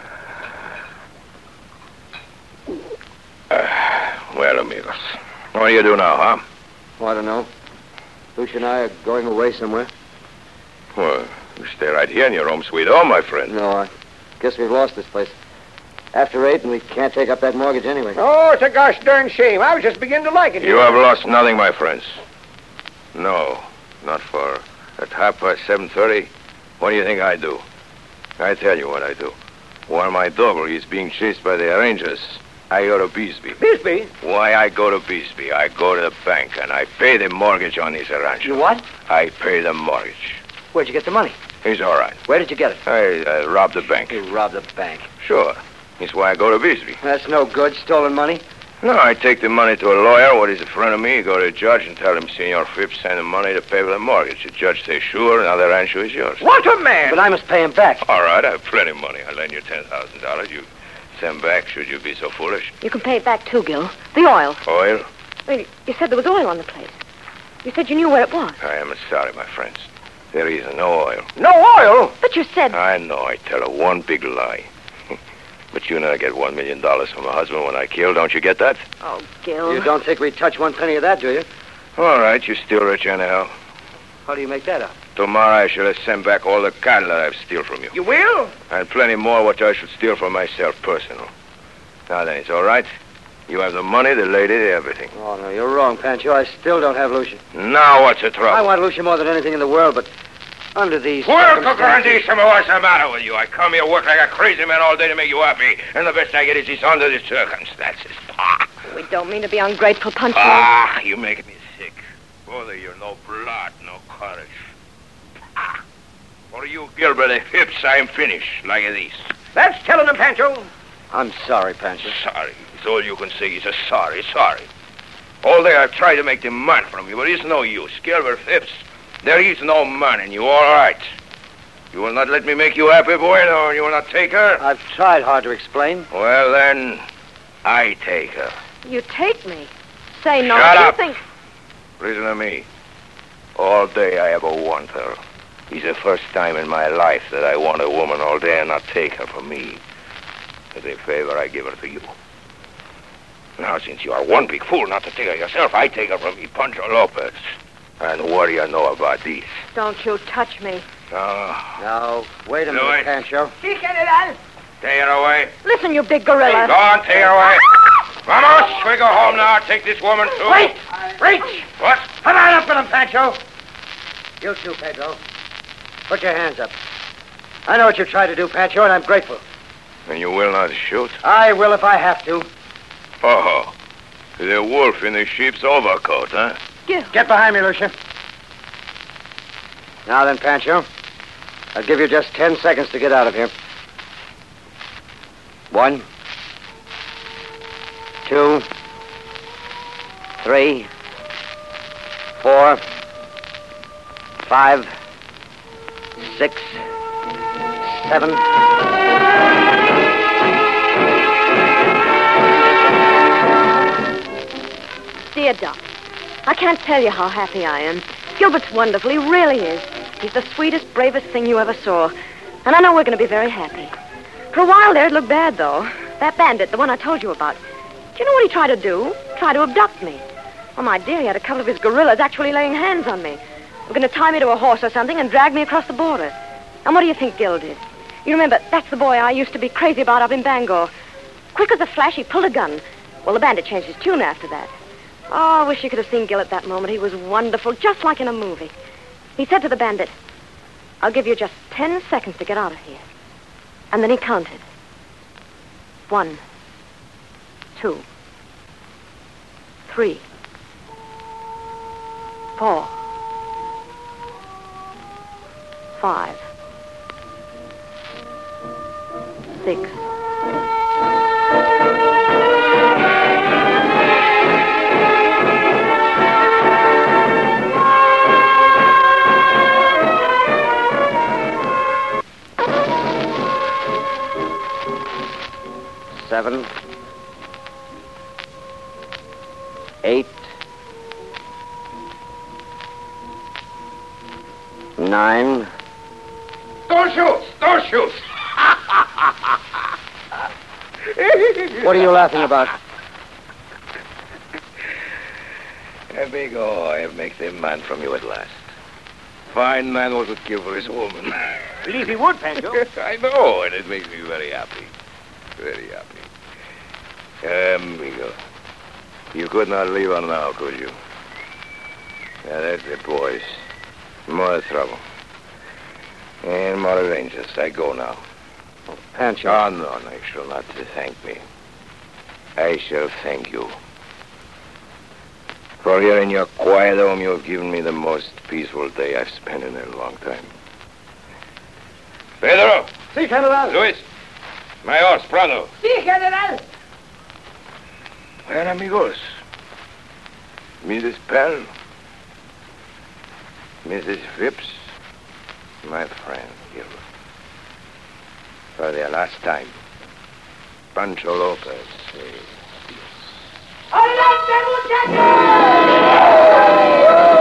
G: Well, amigos. What do you do now, huh?
D: Oh, I don't know. Lucia and I are going away somewhere.
G: Well, you stay right here in your home sweet home, my friend.
D: No, I guess we've lost this place. After 8, and we can't take up that mortgage anyway.
F: Oh, it's a gosh darn shame. I was just beginning to like it.
G: You have lost nothing, my friends. No, not for at 7:30. What do you think I do? I tell you what I do. While my double is being chased by the Rangers, I go to Bisbee.
F: Bisbee?
G: Why I go to Bisbee? I go to the bank and I pay the mortgage on his rancho.
F: You what?
G: I pay the mortgage.
F: Where'd you get the money?
G: He's all right.
F: Where did you get it?
G: I robbed the bank.
F: You robbed the bank.
G: Sure. That's why I go to Bisbee.
D: That's no good. Stolen money.
G: No, I take the money to a lawyer. What is a friend of me? Go to the judge and tell him, Senor Phipps, send the money to pay for the mortgage. The judge says, sure, now the rancho is yours.
F: What a man!
D: But I must pay him back.
G: All right, I have plenty of money. I'll lend you $10,000. You send back, should you be so foolish.
H: You can pay it back too, Gil. The oil.
G: Oil?
H: Well, you said there was oil on the place. You said you knew where it was.
G: I am sorry, my friends. There is no oil.
F: No oil?
H: But you said...
G: I know. I tell her one big lie. But you know I get $1 million from my husband when I kill. Don't you get that?
H: Oh, Gil.
D: You don't think we'd touch one penny of that, do you?
G: All right, you're still rich anyhow.
D: How do you make that up?
G: Tomorrow I shall send back all the cattle that I've steal from you.
F: You will?
G: And plenty more what I should steal from myself personal. Now then, it's all right. You have the money, the lady, the everything.
D: Oh, no, you're wrong, Pancho. I still don't have Lucia.
G: Now what's the trouble?
D: I want Lucia more than anything in the world, but under these
G: Work,
D: circumstances...
G: grandissimo, what's the matter with you? I come here work like a crazy man all day to make you happy, and the best I get is this under the circumstances.
H: We don't mean to be ungrateful, Pancho.
G: You make me sick. Bother you, no blood, no courage. For you, Gilbert and Phipps, I'm finished, like this.
F: That's telling him, Pancho.
D: I'm sorry, Pancho.
G: Sorry. It's all you can say is a sorry. All day I've tried to make the man from you, but it's no use. Gilbert Phipps, there is no man in you, all right. You will not let me make you happy, boy, no, you will not take her?
D: I've tried hard to explain.
G: Well, then, I take her.
H: You take me? Say no.
G: Shut up.
H: You think...
G: Listen to me. All day I ever want her. It's the first time in my life that I want a woman all day and not take her from me. As a favor, I give her to you. Now, since you are one big fool not to take her yourself, I take her from me, Pancho Lopez. And what do you know about this?
H: Don't you touch me.
D: Now, wait a
G: Do
D: minute,
G: it.
D: Pancho.
J: Sí, General.
G: Take her away.
H: Listen, you big gorilla.
G: Go on, take her away. Vamos, we go home now. Take this woman, too.
F: Wait! Reach!
G: What?
F: Come on up with him, Pancho.
D: You too, Pedro. Put your hands up. I know what you tried to do, Pancho, and I'm grateful.
G: And you will not shoot?
D: I will if I have to.
G: Oh, the wolf in the sheep's overcoat, huh?
H: Gil.
D: Get behind me, Lucia. Now then, Pancho, I'll give you just 10 seconds to get out of here. 1, 2, 3, 4, 5, 6, 7.
H: Dear Doc, I can't tell you how happy I am. Gilbert's wonderful. He really is. He's the sweetest, bravest thing you ever saw. And I know we're going to be very happy. For a while there, it looked bad, though. That bandit, the one I told you about. Do you know what he tried to do? Tried to abduct me. Oh, my dear, he had a couple of his guerrillas actually laying hands on me. We're going to tie me to a horse or something and drag me across the border. And what do you think Gil did? You remember, that's the boy I used to be crazy about up in Bangor. Quick as a flash, he pulled a gun. Well, the bandit changed his tune after that. Oh, I wish you could have seen Gil at that moment. He was wonderful, just like in a movie. He said to the bandit, I'll give you just 10 seconds to get out of here. And then he counted. 1, 2, 3, 4, 5, 6.
D: Seven, 8, 9,
B: Don't shoot! Don't shoot!
D: What are you laughing about?
G: A big oil makes a man from you at last. Fine man was would kill for his woman.
F: Believe he would, Pancho.
G: I know, and it makes me very happy. Very happy. Amigo. You could not leave her now, could you? Yeah, that's the boys. More trouble. And more Rangers. I go now.
D: Oh, Pancho.
G: Oh, no, you shall not thank me. I shall thank you. For here in your quiet home, you have given me the most peaceful day I've spent in a long time. Pedro!
C: Si, General.
G: Luis! My horse, Prado.
J: Si, General.
G: Well, amigos. Mrs. Pell. Mrs. Phipps. My friend, here. For the last time. Pancho Lopez.
J: ¡Adelante, muchachos!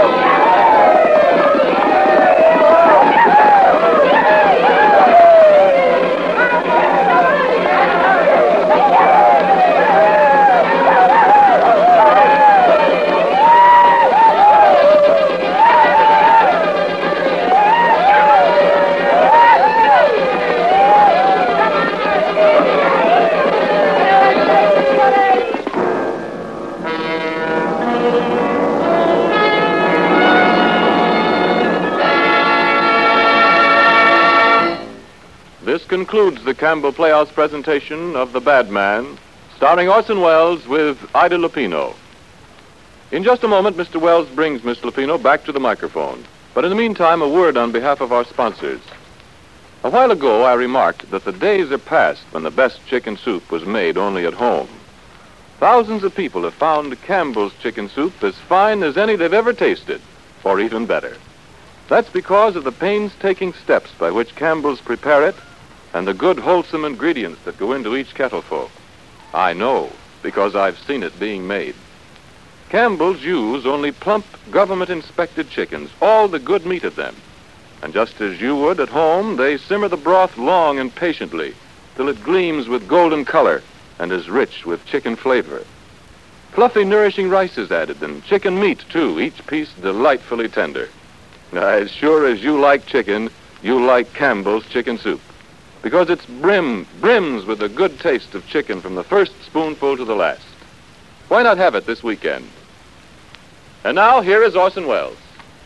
A: This concludes the Campbell Playhouse presentation of The Bad Man, starring Orson Welles with Ida Lupino. In just a moment, Mr. Welles brings Miss Lupino back to the microphone. But in the meantime, a word on behalf of our sponsors. A while ago, I remarked that the days are past when the best chicken soup was made only at home. Thousands of people have found Campbell's chicken soup as fine as any they've ever tasted, or even better. That's because of the painstaking steps by which Campbell's prepare it and the good, wholesome ingredients that go into each kettleful. I know, because I've seen it being made. Campbell's use only plump, government-inspected chickens, all the good meat of them. And just as you would at home, they simmer the broth long and patiently till it gleams with golden color and is rich with chicken flavor. Fluffy, nourishing rice is added, and chicken meat, too, each piece delightfully tender. Now, as sure as you like chicken, you like Campbell's chicken soup, because it's brims with the good taste of chicken from the first spoonful to the last. Why not have it this weekend? And now, here is Orson Welles.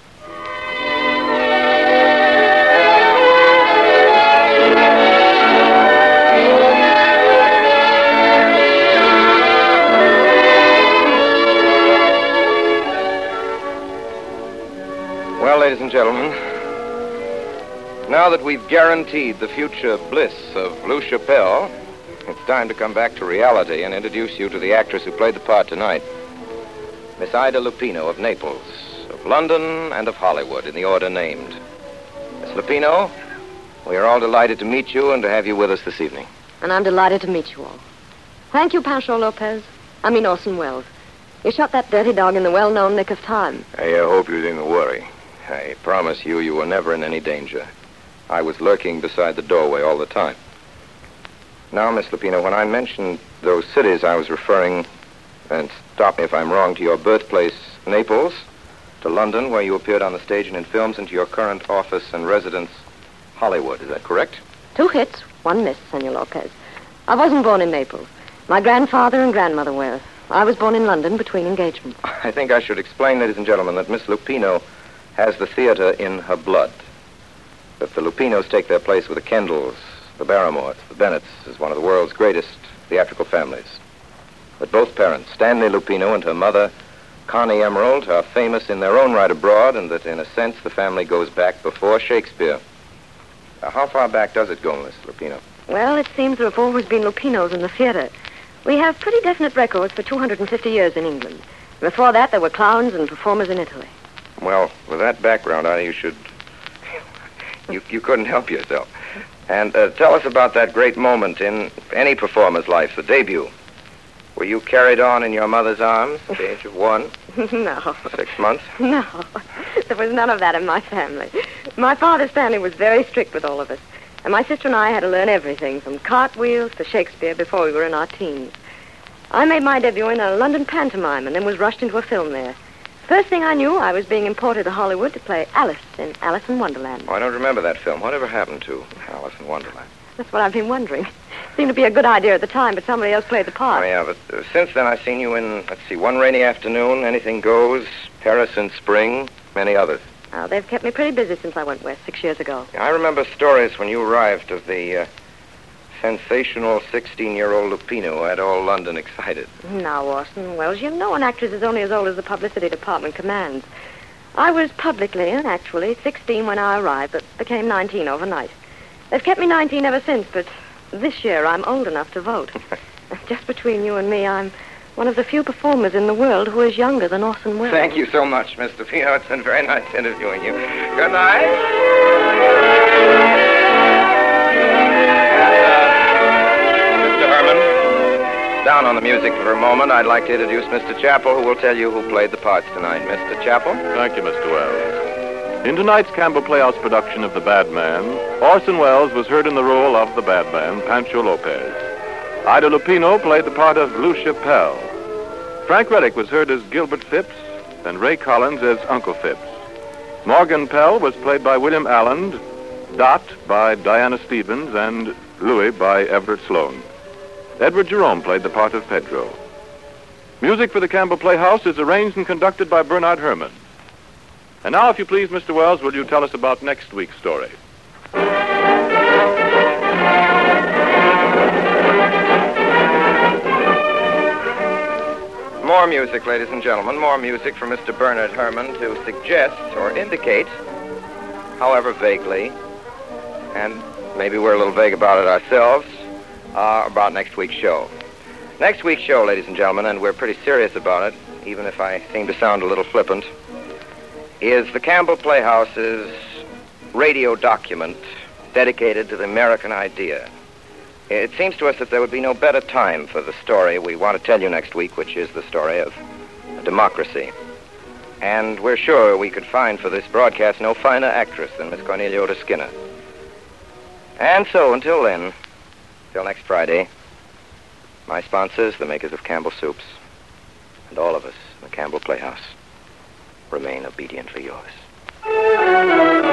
B: Well, ladies and gentlemen, now that we've guaranteed the future bliss of Lucia Pell, it's time to come back to reality and introduce you to the actress who played the part tonight. Miss Ida Lupino of Naples, of London, and of Hollywood, in the order named. Miss Lupino, we are all delighted to meet you and to have you with us this evening.
H: And I'm delighted to meet you all. Thank you, Pancho Lopez. I mean Orson Welles. You shot that dirty dog in the well-known nick of time.
G: I hope you didn't worry.
B: I promise you, you were never in any danger. I was lurking beside the doorway all the time. Now, Miss Lupino, when I mentioned those cities, I was referring, and stop me if I'm wrong, to your birthplace, Naples, to London, where you appeared on the stage and in films, and to your current office and residence, Hollywood. Is that correct?
H: 2 hits, 1 miss, Senor Lopez. I wasn't born in Naples. My grandfather and grandmother were. I was born in London between engagements.
B: I think I should explain, ladies and gentlemen, that Miss Lupino has the theater in her blood. That the Lupinos take their place with the Kendalls, the Barrymores, the Bennetts, as one of the world's greatest theatrical families. That both parents, Stanley Lupino and her mother, Connie Emerald, are famous in their own right abroad, and that, in a sense, the family goes back before Shakespeare. How far back does it go, Miss Lupino?
H: Well, it seems there have always been Lupinos in the theater. We have pretty definite records for 250 years in England. Before that, there were clowns and performers in Italy.
B: Well, with that background, Ida, you should... You couldn't help yourself. And tell us about that great moment in any performer's life, the debut. Were you carried on in your mother's arms at the age of 1?
H: No.
B: 6 months?
H: No. There was none of that in my family. My father, Stanley, was very strict with all of us. And my sister and I had to learn everything, from cartwheels to Shakespeare, before we were in our teens. I made my debut in a London pantomime and then was rushed into a film there. First thing I knew, I was being imported to Hollywood to play Alice in Alice in Wonderland.
B: Oh, I don't remember that film. Whatever happened to Alice in Wonderland?
H: That's what I've been wondering. Seemed to be a good idea at the time, but somebody else played the part.
B: Oh, yeah, but since then I've seen you in, One Rainy Afternoon, Anything Goes, Paris in Spring, many others.
H: Oh, they've kept me pretty busy since I went west 6 years ago.
B: I remember stories when you arrived of the sensational 16-year-old Lupino who had all London excited.
H: Now, Orson Welles, you know an actress is only as old as the publicity department commands. I was publicly and actually 16 when I arrived, but became 19 overnight. They've kept me 19 ever since, but this year I'm old enough to vote. Just between you and me, I'm one of the few performers in the world who is younger than Orson Welles.
B: Thank you so much, Mr. Pino. It's been very nice interviewing you. Good night. Mr. Herman, down on the music for a moment, I'd like to introduce Mr. Chappell, who will tell you who played the parts tonight. Mr. Chappell?
A: Thank you, Mr. Wells. In tonight's Campbell Playhouse production of The Bad Man, Orson Welles was heard in the role of the bad man, Pancho Lopez. Ida Lupino played the part of Lucia Pell. Frank Reddick was heard as Gilbert Phipps, and Ray Collins as Uncle Phipps. Morgan Pell was played by William Alland, Dot by Diana Stevens, and Louis by Everett Sloane. Edward Jerome played the part of Pedro. Music for the Campbell Playhouse is arranged and conducted by Bernard Herrmann. And now, if you please, Mr. Wells, will you tell us about next week's story?
B: More music, ladies and gentlemen. More music from Mr. Bernard Herrmann to suggest or indicate, however vaguely, and maybe we're a little vague about it ourselves, about next week's show. Next week's show, ladies and gentlemen, and we're pretty serious about it, even if I seem to sound a little flippant, is the Campbell Playhouse's radio document dedicated to the American idea. It seems to us that there would be no better time for the story we want to tell you next week, which is the story of democracy. And we're sure we could find for this broadcast no finer actress than Miss Cornelia Otis Skinner. And so, until then, till next Friday, my sponsors, the makers of Campbell Soups, and all of us in the Campbell Playhouse, remain obediently yours.